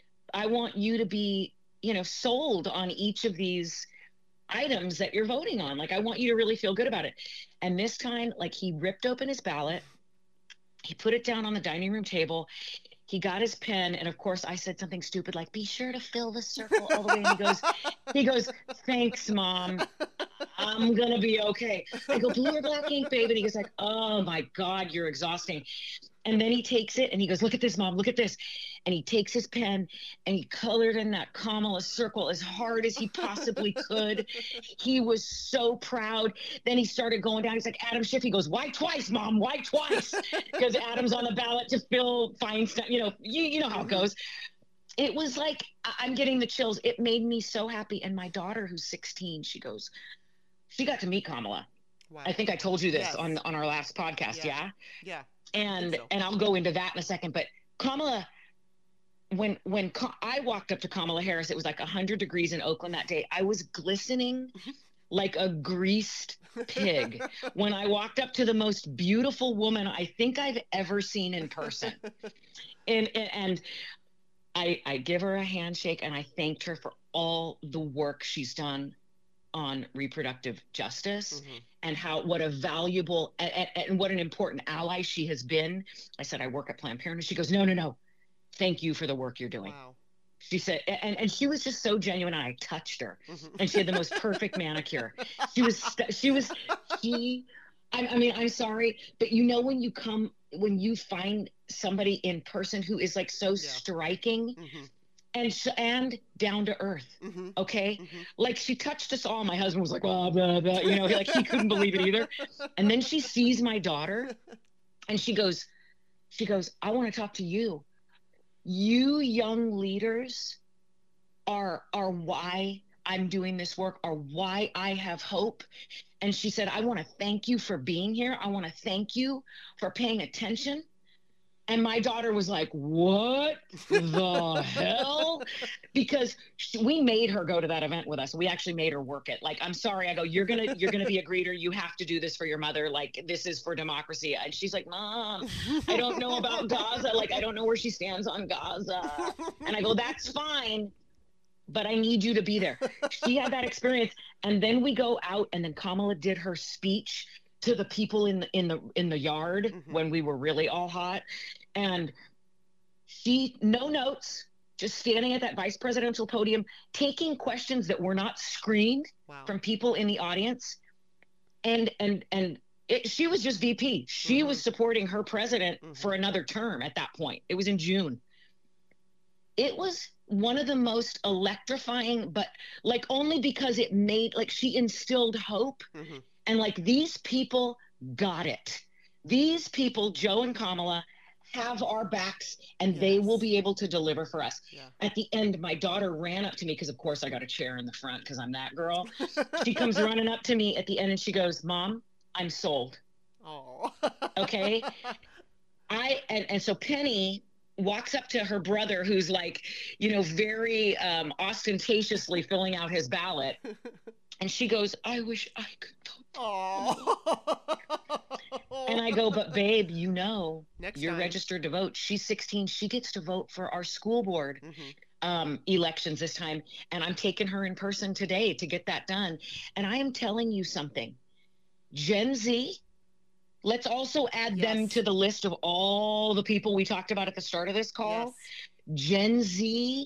be, sold on each of these items that you're voting on. Like, I want you to really feel good about it." And this time, like, he ripped open his ballot. He put it down on the dining room table. He got his pen. And of course I said something stupid, like, "Be sure to fill the circle all the way." And he goes, "Thanks, Mom. I'm going to be okay." I go, "Blue or black ink, babe?" And he goes like, "Oh my God, you're exhausting." And then he takes it and he goes, "Look at this, Mom, look at this." And he takes his pen and he colored in that Kamala circle as hard as he possibly could. He was so proud. Then he started going down. He's like, "Adam Schiff." He goes, "Why twice, Mom? Why twice?" Because Adam's on the ballot to fill Feinstein. You know how it goes. It was like, I'm getting the chills. It made me so happy. And my daughter, who's 16, she got to meet Kamala. Wow. I think I told you this on our last podcast. Yeah. And I'll go into that in a second. But Kamala, when I walked up to Kamala Harris, it was like 100 degrees in Oakland that day. I was glistening like a greased pig when I walked up to the most beautiful woman I think I've ever seen in person. And I give her a handshake, and I thanked her for all the work she's done on reproductive justice and what a valuable and what an important ally she has been. I said, "I work at Planned Parenthood." She goes, No. Thank you for the work you're doing. Wow. She said, and she was just so genuine. I touched her, and she had the most perfect manicure. I mean, I'm sorry, but when you find somebody in person who is like so striking and down to earth. Okay. Like, she touched us all. My husband was like, blah, blah, blah. Like, he couldn't believe it either. And then she sees my daughter and she goes, "I want to talk to you. You young leaders are why I'm doing this work, are why I have hope." And she said, "I want to thank you for being here. I want to thank you for paying attention." And my daughter was like, "What the hell?" Because we made her go to that event with us. We actually made her work it. Like, "I'm sorry." I go, you're gonna be a greeter. You have to do this for your mother. Like, this is for democracy." And she's like, "Mom, I don't know about Gaza. Like, I don't know where she stands on Gaza." And I go, "That's fine, but I need you to be there." She had that experience. And then we go out, and then Kamala did her speech to the people in the yard when we were really all hot. And she, no notes, just standing at that vice presidential podium, taking questions that were not screened from people in the audience. She was just VP. She was supporting her president for another term at that point. It was in June. It was one of the most electrifying, but like only because it made, like, she instilled hope. And like, these people got it. These people, Joe and Kamala, have our backs, and they will be able to deliver for us. At the end, my daughter ran up to me, because of course I got a chair in the front because I'm that girl. She comes running up to me at the end and she goes, "Mom, I'm sold." Oh. Okay. And so Penny walks up to her brother, who's like, very ostentatiously filling out his ballot. And she goes, "I wish I could vote." Oh. And I go, "But babe, you're registered to vote. She's 16. She gets to vote for our school board elections this time. And I'm taking her in person today to get that done. And I am telling you something. Gen Z, let's also add them to the list of all the people we talked about at the start of this call. Gen Z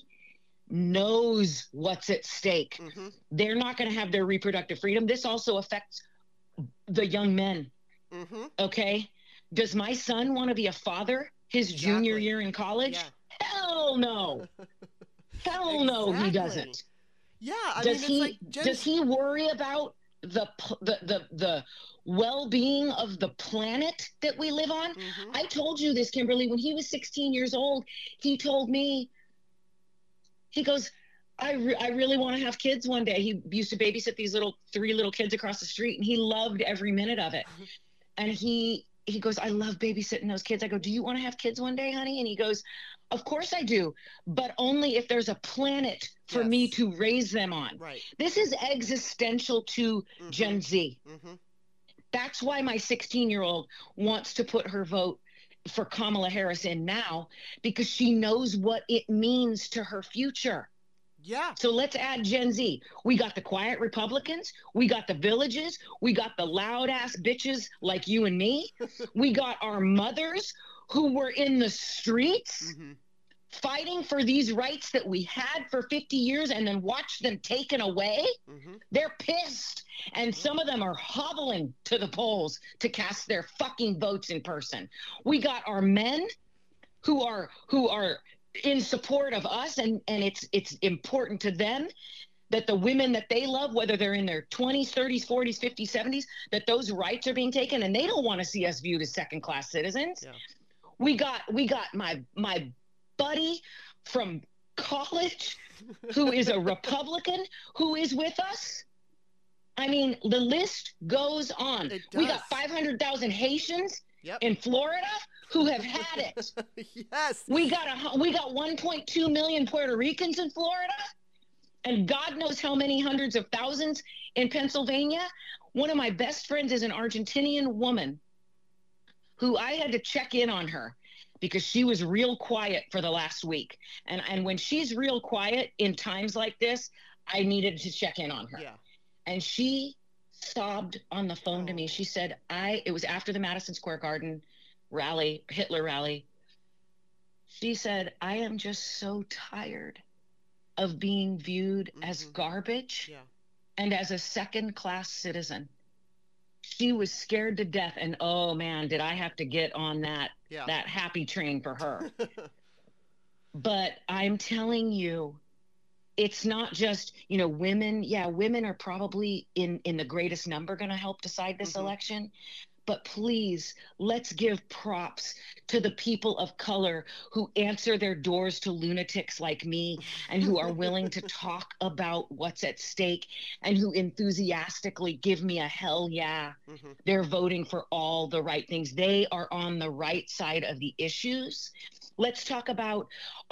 knows what's at stake. They're not going to have their reproductive freedom. This also affects the young men. Okay. Does my son want to be a father his junior year in college? Hell no. Hell no, he doesn't. Yeah. Does he worry about the well-being of the planet that we live on? I told you this, Kimberly, when he was 16 years old, he told me, he goes, I really want to have kids one day. He used to babysit these three little kids across the street, and he loved every minute of it. And he goes, "I love babysitting those kids." I go, "Do you want to have kids one day, honey?" And he goes, "Of course I do, but only if there's a planet for me to raise them on." Right. This is existential to Gen Z. That's why my 16-year-old wants to put her vote for Kamala Harris in now, because she knows what it means to her future. Yeah. So let's add Gen Z. We got the quiet Republicans. We got the villages. We got the loud ass bitches like you and me. We got our mothers who were in the streets fighting for these rights that we had for 50 years and then watched them taken away. They're pissed. And some of them are hobbling to the polls to cast their fucking votes in person. We got our men who are in support of us, and it's important to them that the women that they love, whether they're in their 20s, 30s, 40s, 50s, 70s, that those rights are being taken, and they don't want to see us viewed as second-class citizens. Yeah. We got my buddy from college who is a Republican who is with us. I mean, the list goes on. We got 500,000 Haitians in Florida who have had it. Yes. We got 1.2 million Puerto Ricans in Florida, and God knows how many hundreds of thousands in Pennsylvania. One of my best friends is an Argentinian woman who I had to check in on her because she was real quiet for the last week. And when she's real quiet in times like this, I needed to check in on her. Yeah. And she sobbed on the phone to me. She said, it was after the Madison Square Garden rally, Hitler rally. She said, "I am just so tired of being viewed as garbage and as a second-class citizen." She was scared to death, and oh man, did I have to get on that happy train for her. But I'm telling you, it's not just, women. Yeah, women are probably in the greatest number going to help decide this election. But please, let's give props to the people of color who answer their doors to lunatics like me and who are willing to talk about what's at stake and who enthusiastically give me a hell yeah. They're voting for all the right things. They are on the right side of the issues. Let's talk about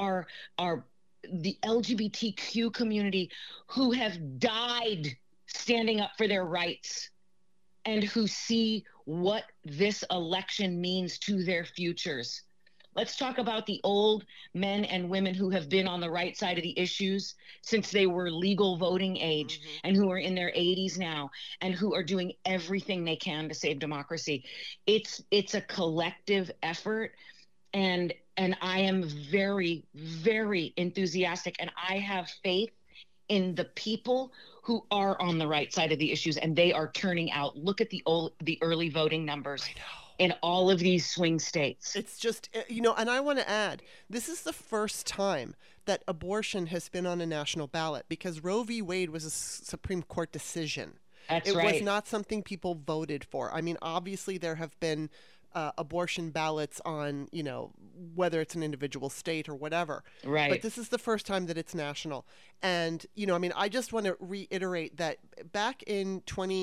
the LGBTQ community who have died standing up for their rights and who see what this election means to their futures. Let's talk about the old men and women who have been on the right side of the issues since they were legal voting age and who are in their 80s now and who are doing everything they can to save democracy. It's a collective effort. and I am very, very enthusiastic, and I have faith in the people who are on the right side of the issues, and they are turning out. Look at the early voting numbers in all of these swing states. It's just, and I want to add, this is the first time that abortion has been on a national ballot, because Roe v. Wade was a Supreme Court decision. That's right. It was not something people voted for. I mean, obviously there have been abortion ballots on, whether it's an individual state or whatever. Right. But this is the first time that it's national. And, I just want to reiterate that back in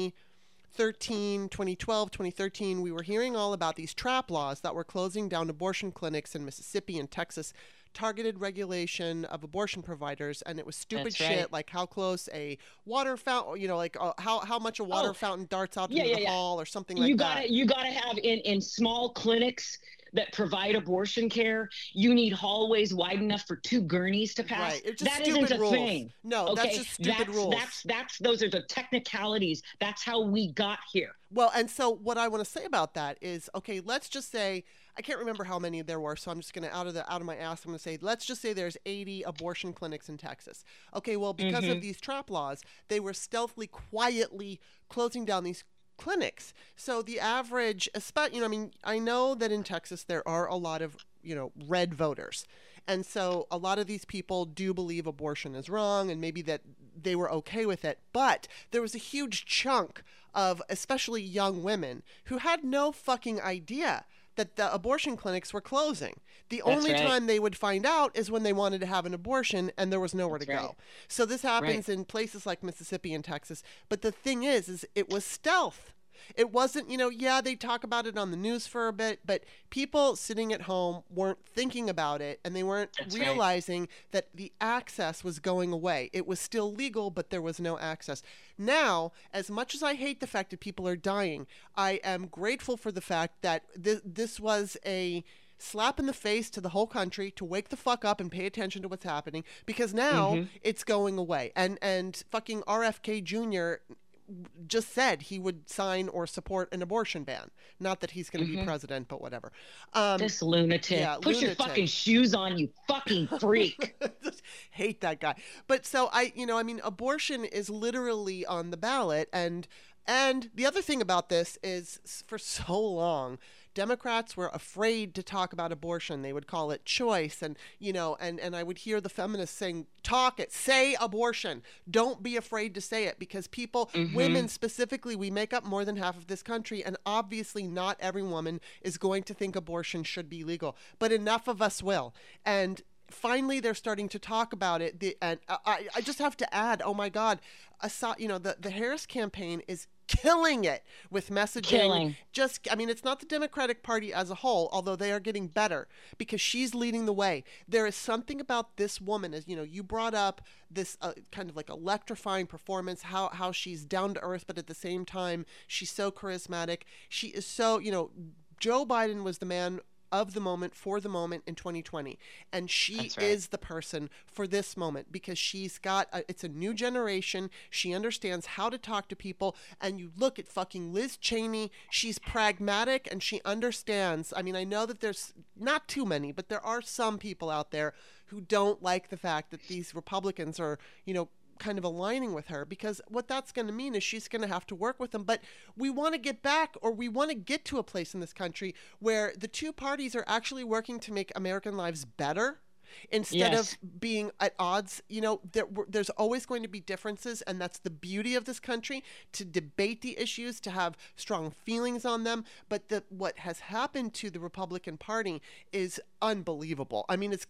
2012, 2013, we were hearing all about these trap laws that were closing down abortion clinics in Mississippi and Texas, targeted regulation of abortion providers, and it was stupid shit, like how close a water fountain, like how much a water fountain darts out into the hall or something like that. You gotta have in small clinics that provide abortion care, you need hallways wide enough for 2 gurneys to pass. Right. It's just that stupid isn't a rules. thing. No, okay? That's just stupid rules. Those are the technicalities. That's how we got here. Well, and so what I want to say about that is, okay, let's just say, I can't remember how many there were, so I'm just going to, out of my ass, I'm going to say, let's just say there's 80 abortion clinics in Texas. Okay, well, because of these trap laws, they were stealthily, quietly closing down these clinics. So the average, I know that in Texas there are a lot of, red voters. And so a lot of these people do believe abortion is wrong, and maybe that they were okay with it. But there was a huge chunk of especially young women who had no fucking idea that the abortion clinics were closing. The only time they would find out is when they wanted to have an abortion and there was nowhere to go. So this happens in places like Mississippi and Texas. But the thing is it was stealth. It wasn't, they talk about it on the news for a bit, but people sitting at home weren't thinking about it, and they weren't realizing that the access was going away. It was still legal, but there was no access. Now, as much as I hate the fact that people are dying, I am grateful for the fact that this was a slap in the face to the whole country to wake the fuck up and pay attention to what's happening, because now it's going away. And fucking RFK Jr. just said he would sign or support an abortion ban. Not that he's going to be president, but whatever. This lunatic. Yeah, Put your fucking shoes on, you fucking freak. Hate that guy. But so abortion is literally on the ballot. And the other thing about this is, for so long, Democrats were afraid to talk about abortion. They would call it choice. And, and I would hear the feminists saying, talk it, say abortion. Don't be afraid to say it, because people, women specifically, we make up more than half of this country. And obviously not every woman is going to think abortion should be legal, but enough of us will. And finally, they're starting to talk about it. And I just have to add, oh my God, the Harris campaign is killing it with messaging. It's not the Democratic Party as a whole, although they are getting better, because she's leading the way. There is something about this woman, as you brought up, this kind of like electrifying performance, how she's down to earth, but at the same time, she's so charismatic. She is so, Joe Biden was the man of the moment, for the moment in 2020. And she is the person for this moment, because she's got, it's a new generation. She understands how to talk to people. And you look at fucking Liz Cheney, she's pragmatic and she understands. I mean, I know that there's not too many, but there are some people out there who don't like the fact that these Republicans are, kind of aligning with her, because what that's going to mean is she's going to have to work with them. But we want to get back, or we want to get to a place in this country where the two parties are actually working to make American lives better instead of being at odds. There's always going to be differences, and that's the beauty of this country, to debate the issues, to have strong feelings on them. But what has happened to the Republican Party is unbelievable. I mean, it's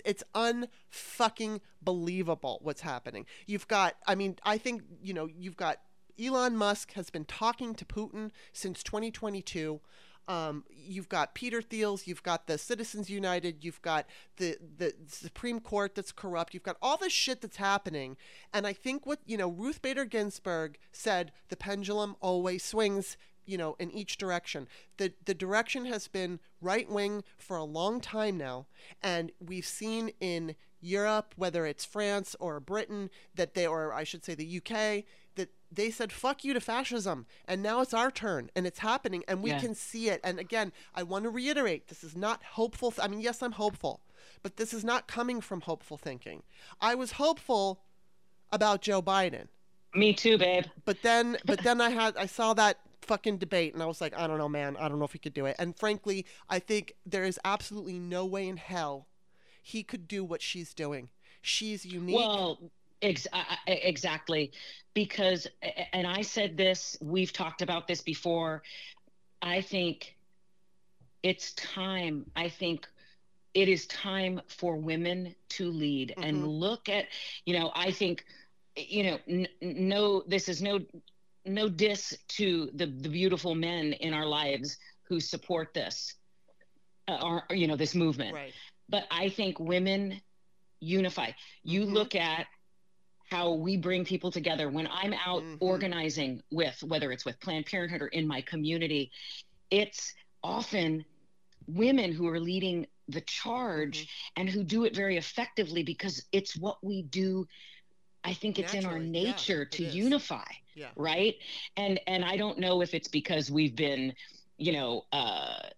unfucking believable what's happening. You've got, I think, you've got Elon Musk has been talking to Putin since 2022. You've got Peter Thiel's, you've got the Citizens United, you've got the Supreme Court that's corrupt, you've got all this shit that's happening. And I think what, Ruth Bader Ginsburg said, the pendulum always swings, in each direction. The direction has been right-wing for a long time now. And we've seen in Europe, whether it's France or Britain, or I should say the UK, that they said, fuck you to fascism. And now it's our turn, and it's happening, and we can see it. And again, I want to reiterate, this is not hopeful. I mean, yes, I'm hopeful, but this is not coming from hopeful thinking. I was hopeful about Joe Biden. Me too, babe. But then I saw that fucking debate, and I was like, I don't know, man. I don't know if he could do it. And frankly, I think there is absolutely no way in hell he could do what she's doing. She's unique. Well, exactly. Because, and I said this, we've talked about this before. I think it's time. I think it is time for women to lead and look at, I think, no, this is no diss to the beautiful men in our lives who support this, or this movement. Right. But I think women unify. You look at how we bring people together. When I'm out organizing whether it's with Planned Parenthood or in my community, it's often women who are leading the charge and who do it very effectively because it's what we do. I think it's in our nature to unify, right? And I don't know if it's because we've been, I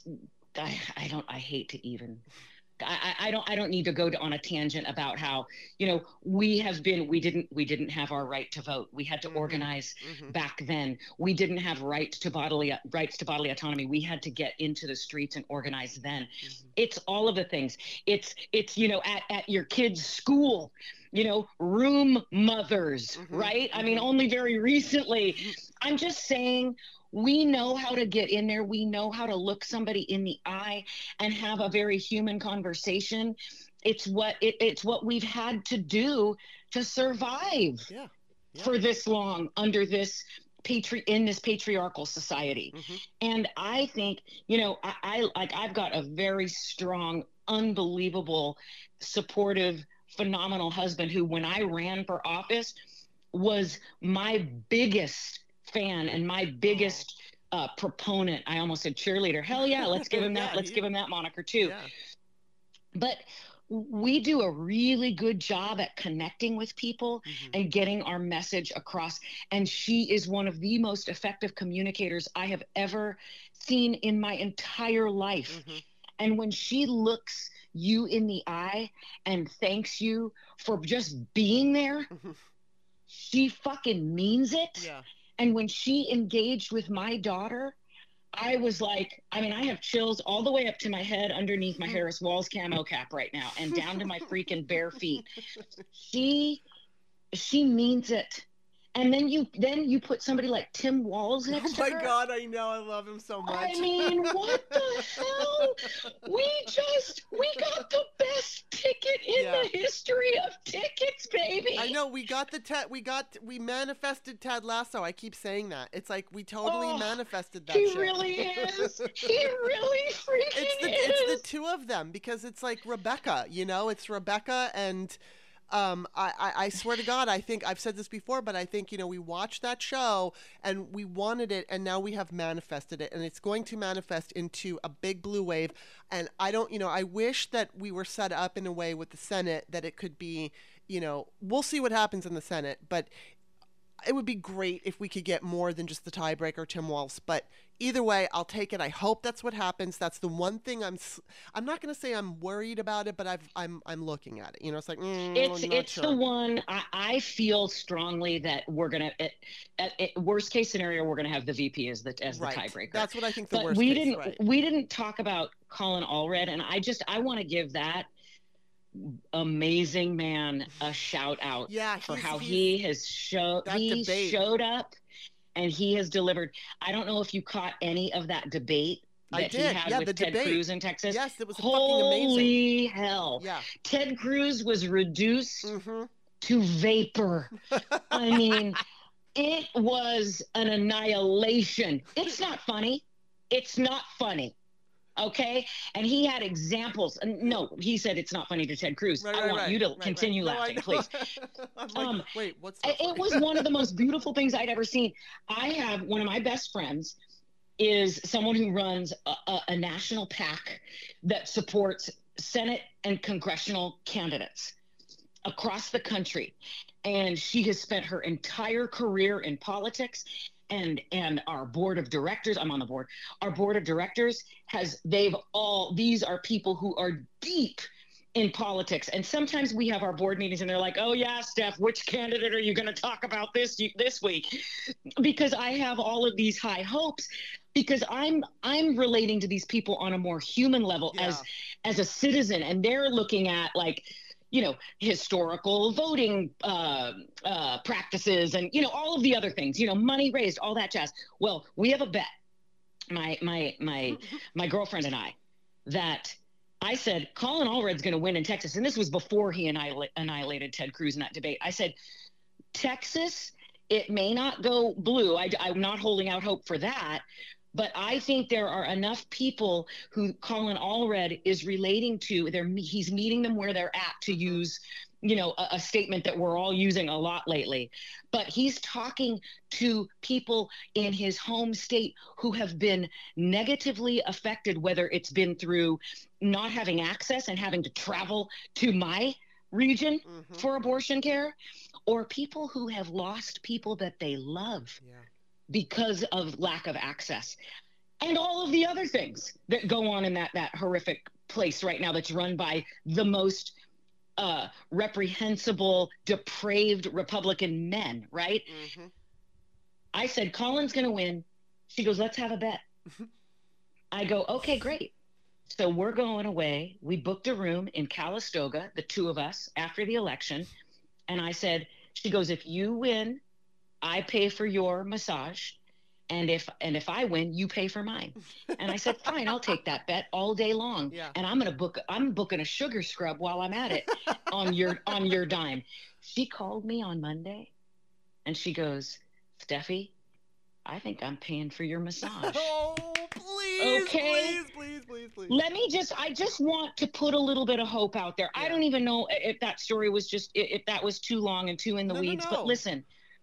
hate to even, I don't need to go on a tangent about how, we didn't have our right to vote. We had to organize back then. We didn't have rights to bodily autonomy. We had to get into the streets and organize then. It's all of the things. It's at your kid's school, room mothers, right? I mean, only very recently. I'm just saying, we know how to get in there. We know how to look somebody in the eye and have a very human conversation. It's what we've had to do to survive for this long under this in this patriarchal society. And I think, I've got a very strong, unbelievable, supportive, phenomenal husband who, when I ran for office, was my biggest fan and my biggest proponent. I almost said cheerleader. Hell yeah, let's give him that. Let's give him that moniker too. Yeah. But we do a really good job at connecting with people and getting our message across. And she is one of the most effective communicators I have ever seen in my entire life. And when she looks you in the eye and thanks you for just being there, she fucking means it. Yeah. And when she engaged with my daughter, I was like, I have chills all the way up to my head underneath my Harris Walls camo cap right now and down to my freaking bare feet. She means it. And then you put somebody like Tim Walz next to her. Oh my God, I know. I love him so much. I mean, what the hell? We got the best ticket in the history of tickets, baby. I know. We manifested Ted Lasso. I keep saying that. It's like we totally manifested that shit. He really is. He really freaking is. It's the two of them because it's like Rebecca, it's Rebecca and I swear to God, I think I've said this before, but I think, we watched that show and we wanted it and now we have manifested it and it's going to manifest into a big blue wave. And I wish that we were set up in a way with the Senate that it could be, we'll see what happens in the Senate, but it would be great if we could get more than just the tiebreaker, Tim Walz. But either way, I'll take it. I hope that's what happens. That's the one thing I'm not going to say I'm worried about it, but I'm looking at it. It's like it's sure. The one I feel strongly that we're gonna worst case scenario we're gonna have the VP as the tiebreaker. That's what I think the worst. We didn't talk about Colin Allred, and I want to give that amazing man a shout out for how he has showed up and he has delivered. I don't know if you caught any of that debate that he had with Ted Cruz in Texas. Yes, it was fucking amazing. Holy hell. Yeah. Ted Cruz was reduced to vapor. I mean, it was an annihilation. It's not funny. It's not funny. Okay. And he had examples. No, he said it's not funny to Ted Cruz. I want you to continue laughing, please. I'm like, wait, what's that? It was one of the most beautiful things I'd ever seen. I have one of my best friends is someone who runs a national PAC that supports Senate and congressional candidates across the country. and she has spent her entire career in politics. And our board of directors, I'm on the board, our board of directors these are people who are deep in politics. And sometimes we have our board meetings and they're like, oh yeah, Steph, which candidate are you going to talk about this week? Because I have all of these high hopes, because I'm relating to these people on a more human level as a citizen. And they're looking at, like, you know, historical voting practices and, you know, all of the other things, you know, money raised, all that jazz. Well, we have a bet, my girlfriend and I, that I said, Colin Allred's going to win in Texas. And this was before he annihilated Ted Cruz in that debate. I said, Texas, it may not go blue. I'm not holding out hope for that. But I think there are enough people who Colin Allred is relating to. He's meeting them where they're at, to use, you know, a statement that we're all using a lot lately. But he's talking to people in his home state who have been negatively affected, whether it's been through not having access and having to travel to my region for abortion care, or people who have lost people that they love because of lack of access, and all of the other things that go on in that horrific place right now that's run by the most reprehensible, depraved Republican men, right? I said, Colin's going to win. She goes, let's have a bet. I go, okay, great. So we're going away. We booked a room in Calistoga, the two of us, after the election. And I said, she goes, if you win, I pay for your massage. And if I win, you pay for mine. And I said, fine, I'll take that bet all day long. Yeah. And I'm booking a sugar scrub while I'm at it on your dime. She called me on Monday and she goes, Steffi, I think I'm paying for your massage. Oh, please, okay? Please. I just want to put a little bit of hope out there. Yeah. I don't even know if that story was if that was too long and too in the weeds, no. But listen,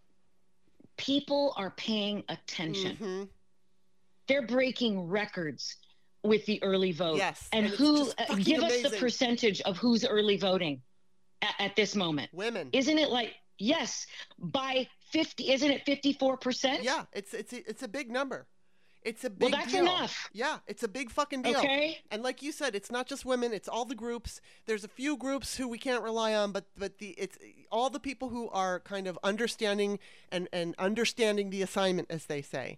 people are paying attention. They're breaking records with the early vote. Yes. And who, give us the percentage of who's early voting at this moment. Women. Isn't it like, yes, by 50, isn't it 54%? Yeah, it's a big number. It's a big deal. Well, that's enough. Yeah, it's a big fucking deal. Okay. And like you said, it's not just women, it's all the groups. There's a few groups who we can't rely on, but it's all the people who are kind of understanding and understanding the assignment, as they say.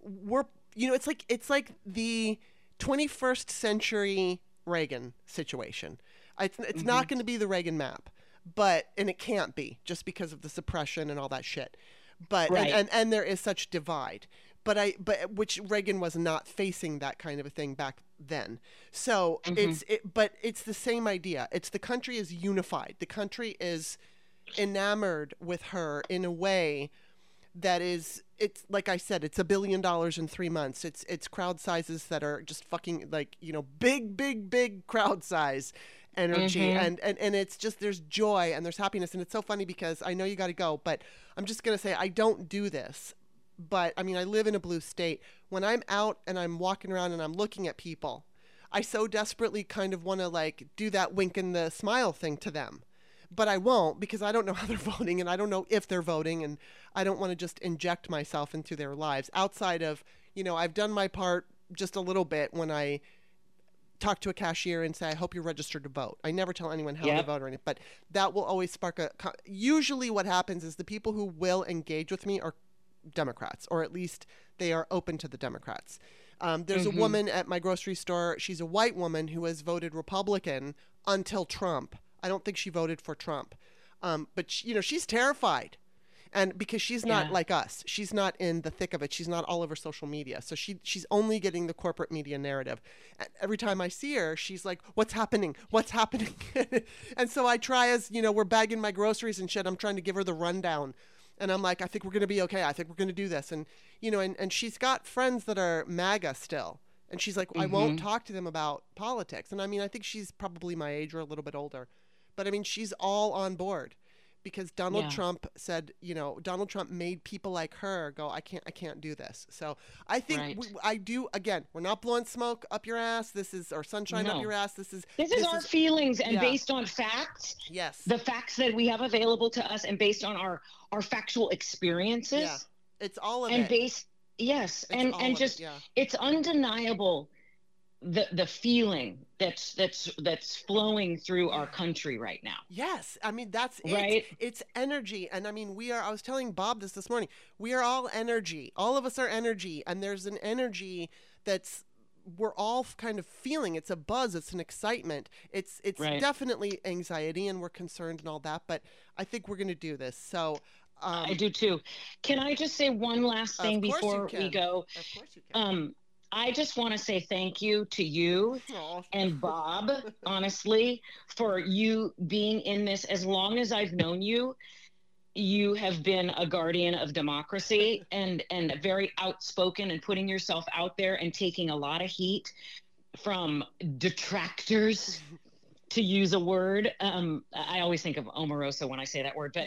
It's like the 21st century Reagan situation. It's not going to be the Reagan map. And it can't be, just because of the suppression and all that shit. But right. and there is such divide. But which Reagan was not facing that kind of a thing back then. So but it's the same idea. It's the country is unified. The country is enamored with her in a way that is, it's like I said, it's $1 billion in 3 months. It's crowd sizes that are just fucking, like, you know, big crowd size energy. And it's just, there's joy and there's happiness. And it's so funny because I know you got to go, but I'm just going to say, I don't do this. But I mean, I live in a blue state. When I'm out and I'm walking around and I'm looking at people, I so desperately kind of want to, like, do that wink and the smile thing to them. But I won't, because I don't know how they're voting and I don't know if they're voting, and I don't want to just inject myself into their lives outside of, you know, I've done my part just a little bit when I talk to a cashier and say, I hope you're registered to vote. I never tell anyone how to vote or anything, but that will always spark usually what happens is the people who will engage with me are Democrats, or at least they are open to the Democrats. There's a woman at my grocery store. She's a white woman who has voted Republican until Trump. I don't think she voted for Trump. But she, you know, she's terrified. And because she's not like us, she's not in the thick of it. She's not all over social media. So she's only getting the corporate media narrative. And every time I see her, she's like, what's happening? What's happening? And so I try, as, you know, we're bagging my groceries and shit, I'm trying to give her the rundown. And I'm like, I think we're going to be okay. I think we're going to do this. And, you know, and she's got friends that are MAGA still. And she's like, I won't talk to them about politics. And I mean, I think she's probably my age or a little bit older. But I mean, she's all on board because Donald Trump said, Donald Trump made people like her go, I can't do this. So I think I do. Again, we're not blowing smoke up your ass. Or sunshine up your ass. This is our feelings, and based on facts. Yes. The facts that we have available to us, and based on our factual experiences. Yeah. It's all of and it. It's undeniable the feeling that's flowing through our country right now. Yes. I mean, that's right. It's energy. And I mean, I was telling Bob this morning, we are all energy. All of us are energy. And there's an energy we're all kind of feeling. It's a buzz. It's an excitement. It's definitely anxiety, and we're concerned and all that. But I think we're going to do this. So I do too. Can I just say one last thing before we go? Of course you can. I just want to say thank you to you and Bob, honestly, for you being in this. As long as I've known you, you have been a guardian of democracy and very outspoken and putting yourself out there and taking a lot of heat from detractors, to use a word. I always think of Omarosa when I say that word, but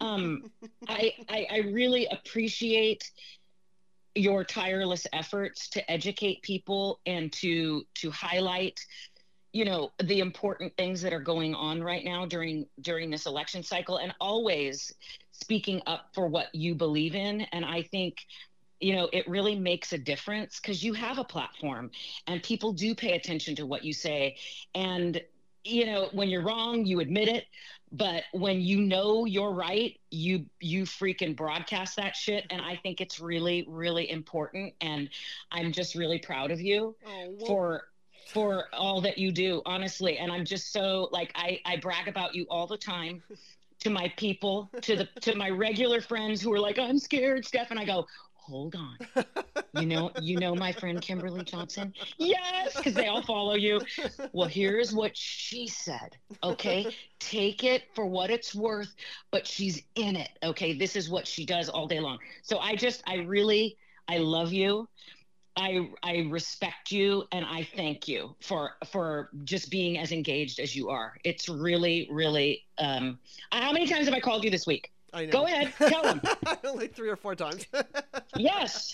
I really appreciate your tireless efforts to educate people and to highlight, the important things that are going on right now during this election cycle, and always speaking up for what you believe in. And I think, it really makes a difference because you have a platform and people do pay attention to what you say. And, when you're wrong, you admit it. But when you're right, you freaking broadcast that shit. And I think it's really, really important. And I'm just really proud of you for all that you do, honestly. And I'm just so I brag about you all the time to my people, to my regular friends who are like, I'm scared, Steph. And I go, hold on. You know my friend Kimberly Johnson? Yes, because they all follow you. Well, here's what she said. Okay, take it for what it's worth, but she's in it. Okay, this is what she does all day long. So I love you. I respect you, and I thank you for just being as engaged as you are. It's really, really. How many times have I called you this week? I know. Go ahead, tell them. Only 3 or 4 times. Yes.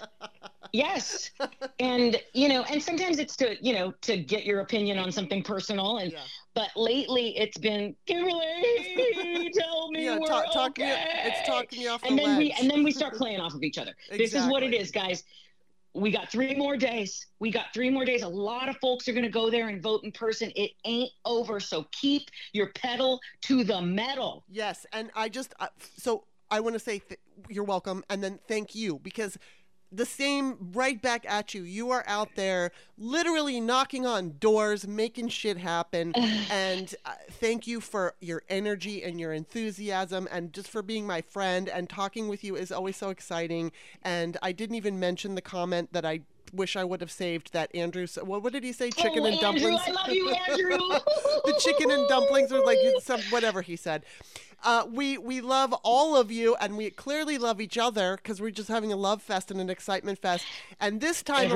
And, and sometimes it's to get your opinion on something personal. But lately it's been, Kimberly, tell me we're okay. It's talking me off the ledge. And then we start playing off of each other. Exactly. This is what it is, guys. We got 3 more days. A lot of folks are going to go there and vote in person. It ain't over. So keep your pedal to the metal. Yes. And so I want to say you're welcome. And then thank you, because the same right back at you. You are out there literally knocking on doors, making shit happen. And thank you for your energy and your enthusiasm, and just for being my friend. And talking with you is always so exciting. And I didn't even mention the comment that I wish I would have saved, that Andrew, what did he say? Chicken and dumplings. I love you, Andrew. The chicken and dumplings was like whatever he said. We love all of you, and we clearly love each other because we're just having a love fest and an excitement fest. And this time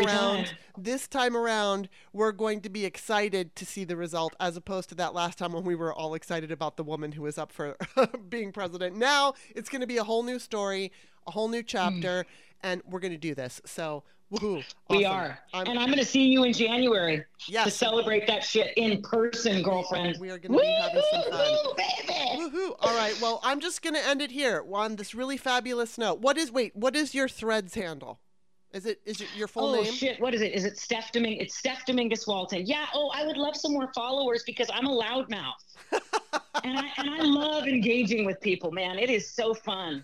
around, we're going to be excited to see the result, as opposed to that last time when we were all excited about the woman who was up for being president. Now it's going to be a whole new story, a whole new chapter, and we're going to do this. So woohoo! We are. And I'm going to see you in January to celebrate that shit in person, girlfriend. We are going to be having some fun. Woohoo! All right. Well, I'm just going to end it here on this really fabulous note. What is your Threads handle? Is it your full name? Oh shit! What is it? Is it Steph Dominguez? It's Steph Dominguez Walton. Yeah. Oh, I would love some more followers because I'm a loudmouth. And I love engaging with people, man. It is so fun.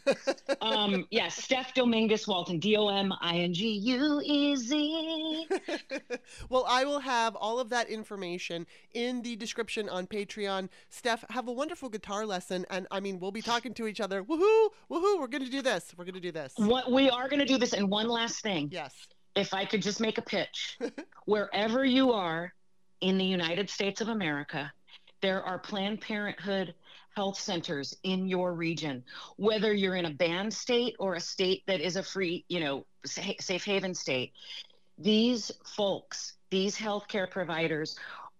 Steph Dominguez Walton, Dominguez. Well, I will have all of that information in the description on Patreon. Steph, have a wonderful guitar lesson, and we'll be talking to each other. Woohoo! Woohoo! We're gonna do this. We are gonna do this. And one last thing. Yes. If I could just make a pitch, wherever you are in the United States of America, there are Planned Parenthood health centers in your region, whether you're in a banned state or a state that is a free, safe haven state. These folks, these healthcare providers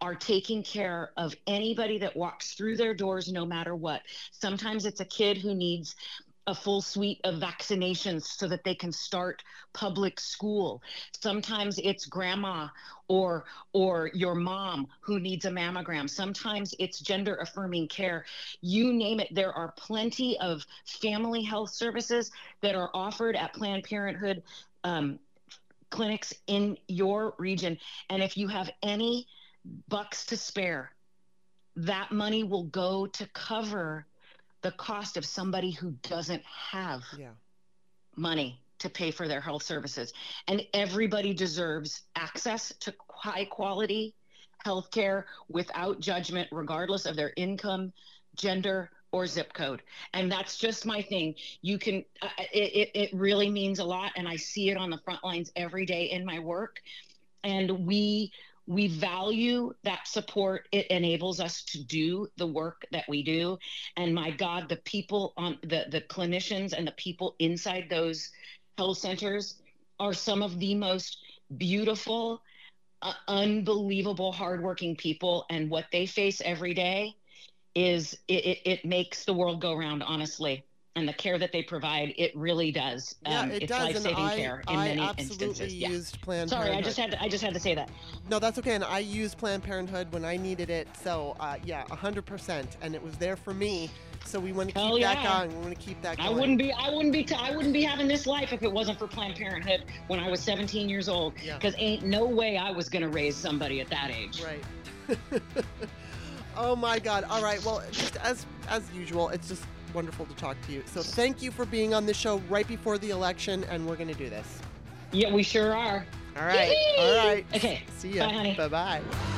are taking care of anybody that walks through their doors, no matter what. Sometimes it's a kid who needs a full suite of vaccinations so that they can start public school. Sometimes it's grandma or your mom who needs a mammogram. Sometimes it's gender affirming care. You name it. There are plenty of family health services that are offered at Planned Parenthood clinics in your region. And if you have any bucks to spare, that money will go to cover the cost of somebody who doesn't have money to pay for their health services. And everybody deserves access to high quality health care without judgment, regardless of their income, gender, or zip code. And that's just my thing. You can, it really means a lot. And I see it on the front lines every day in my work. And we value that support. It enables us to do the work that we do. And my God, the people on the clinicians and the people inside those health centers are some of the most beautiful, unbelievable, hardworking people. And what they face every day is it makes the world go round, honestly. And the care that they provide, it really does. Yeah, it it's does. life-saving care in many absolutely instances. Used Planned Sorry, Parenthood. I just had to say that. No, that's okay. And I used Planned Parenthood when I needed it. So yeah, 100%. And it was there for me. So we want to keep that going. We want to keep that going. I wouldn't be having this life if it wasn't for Planned Parenthood when I was 17 years old. Because ain't no way I was going to raise somebody at that age. Right. Oh my God. All right. Well, just as usual, it's just wonderful to talk to you. So thank you for being on the show right before the election, and we're going to do this. Yeah, we sure are. All right. All right. Okay. See ya. Bye, honey. Bye-bye.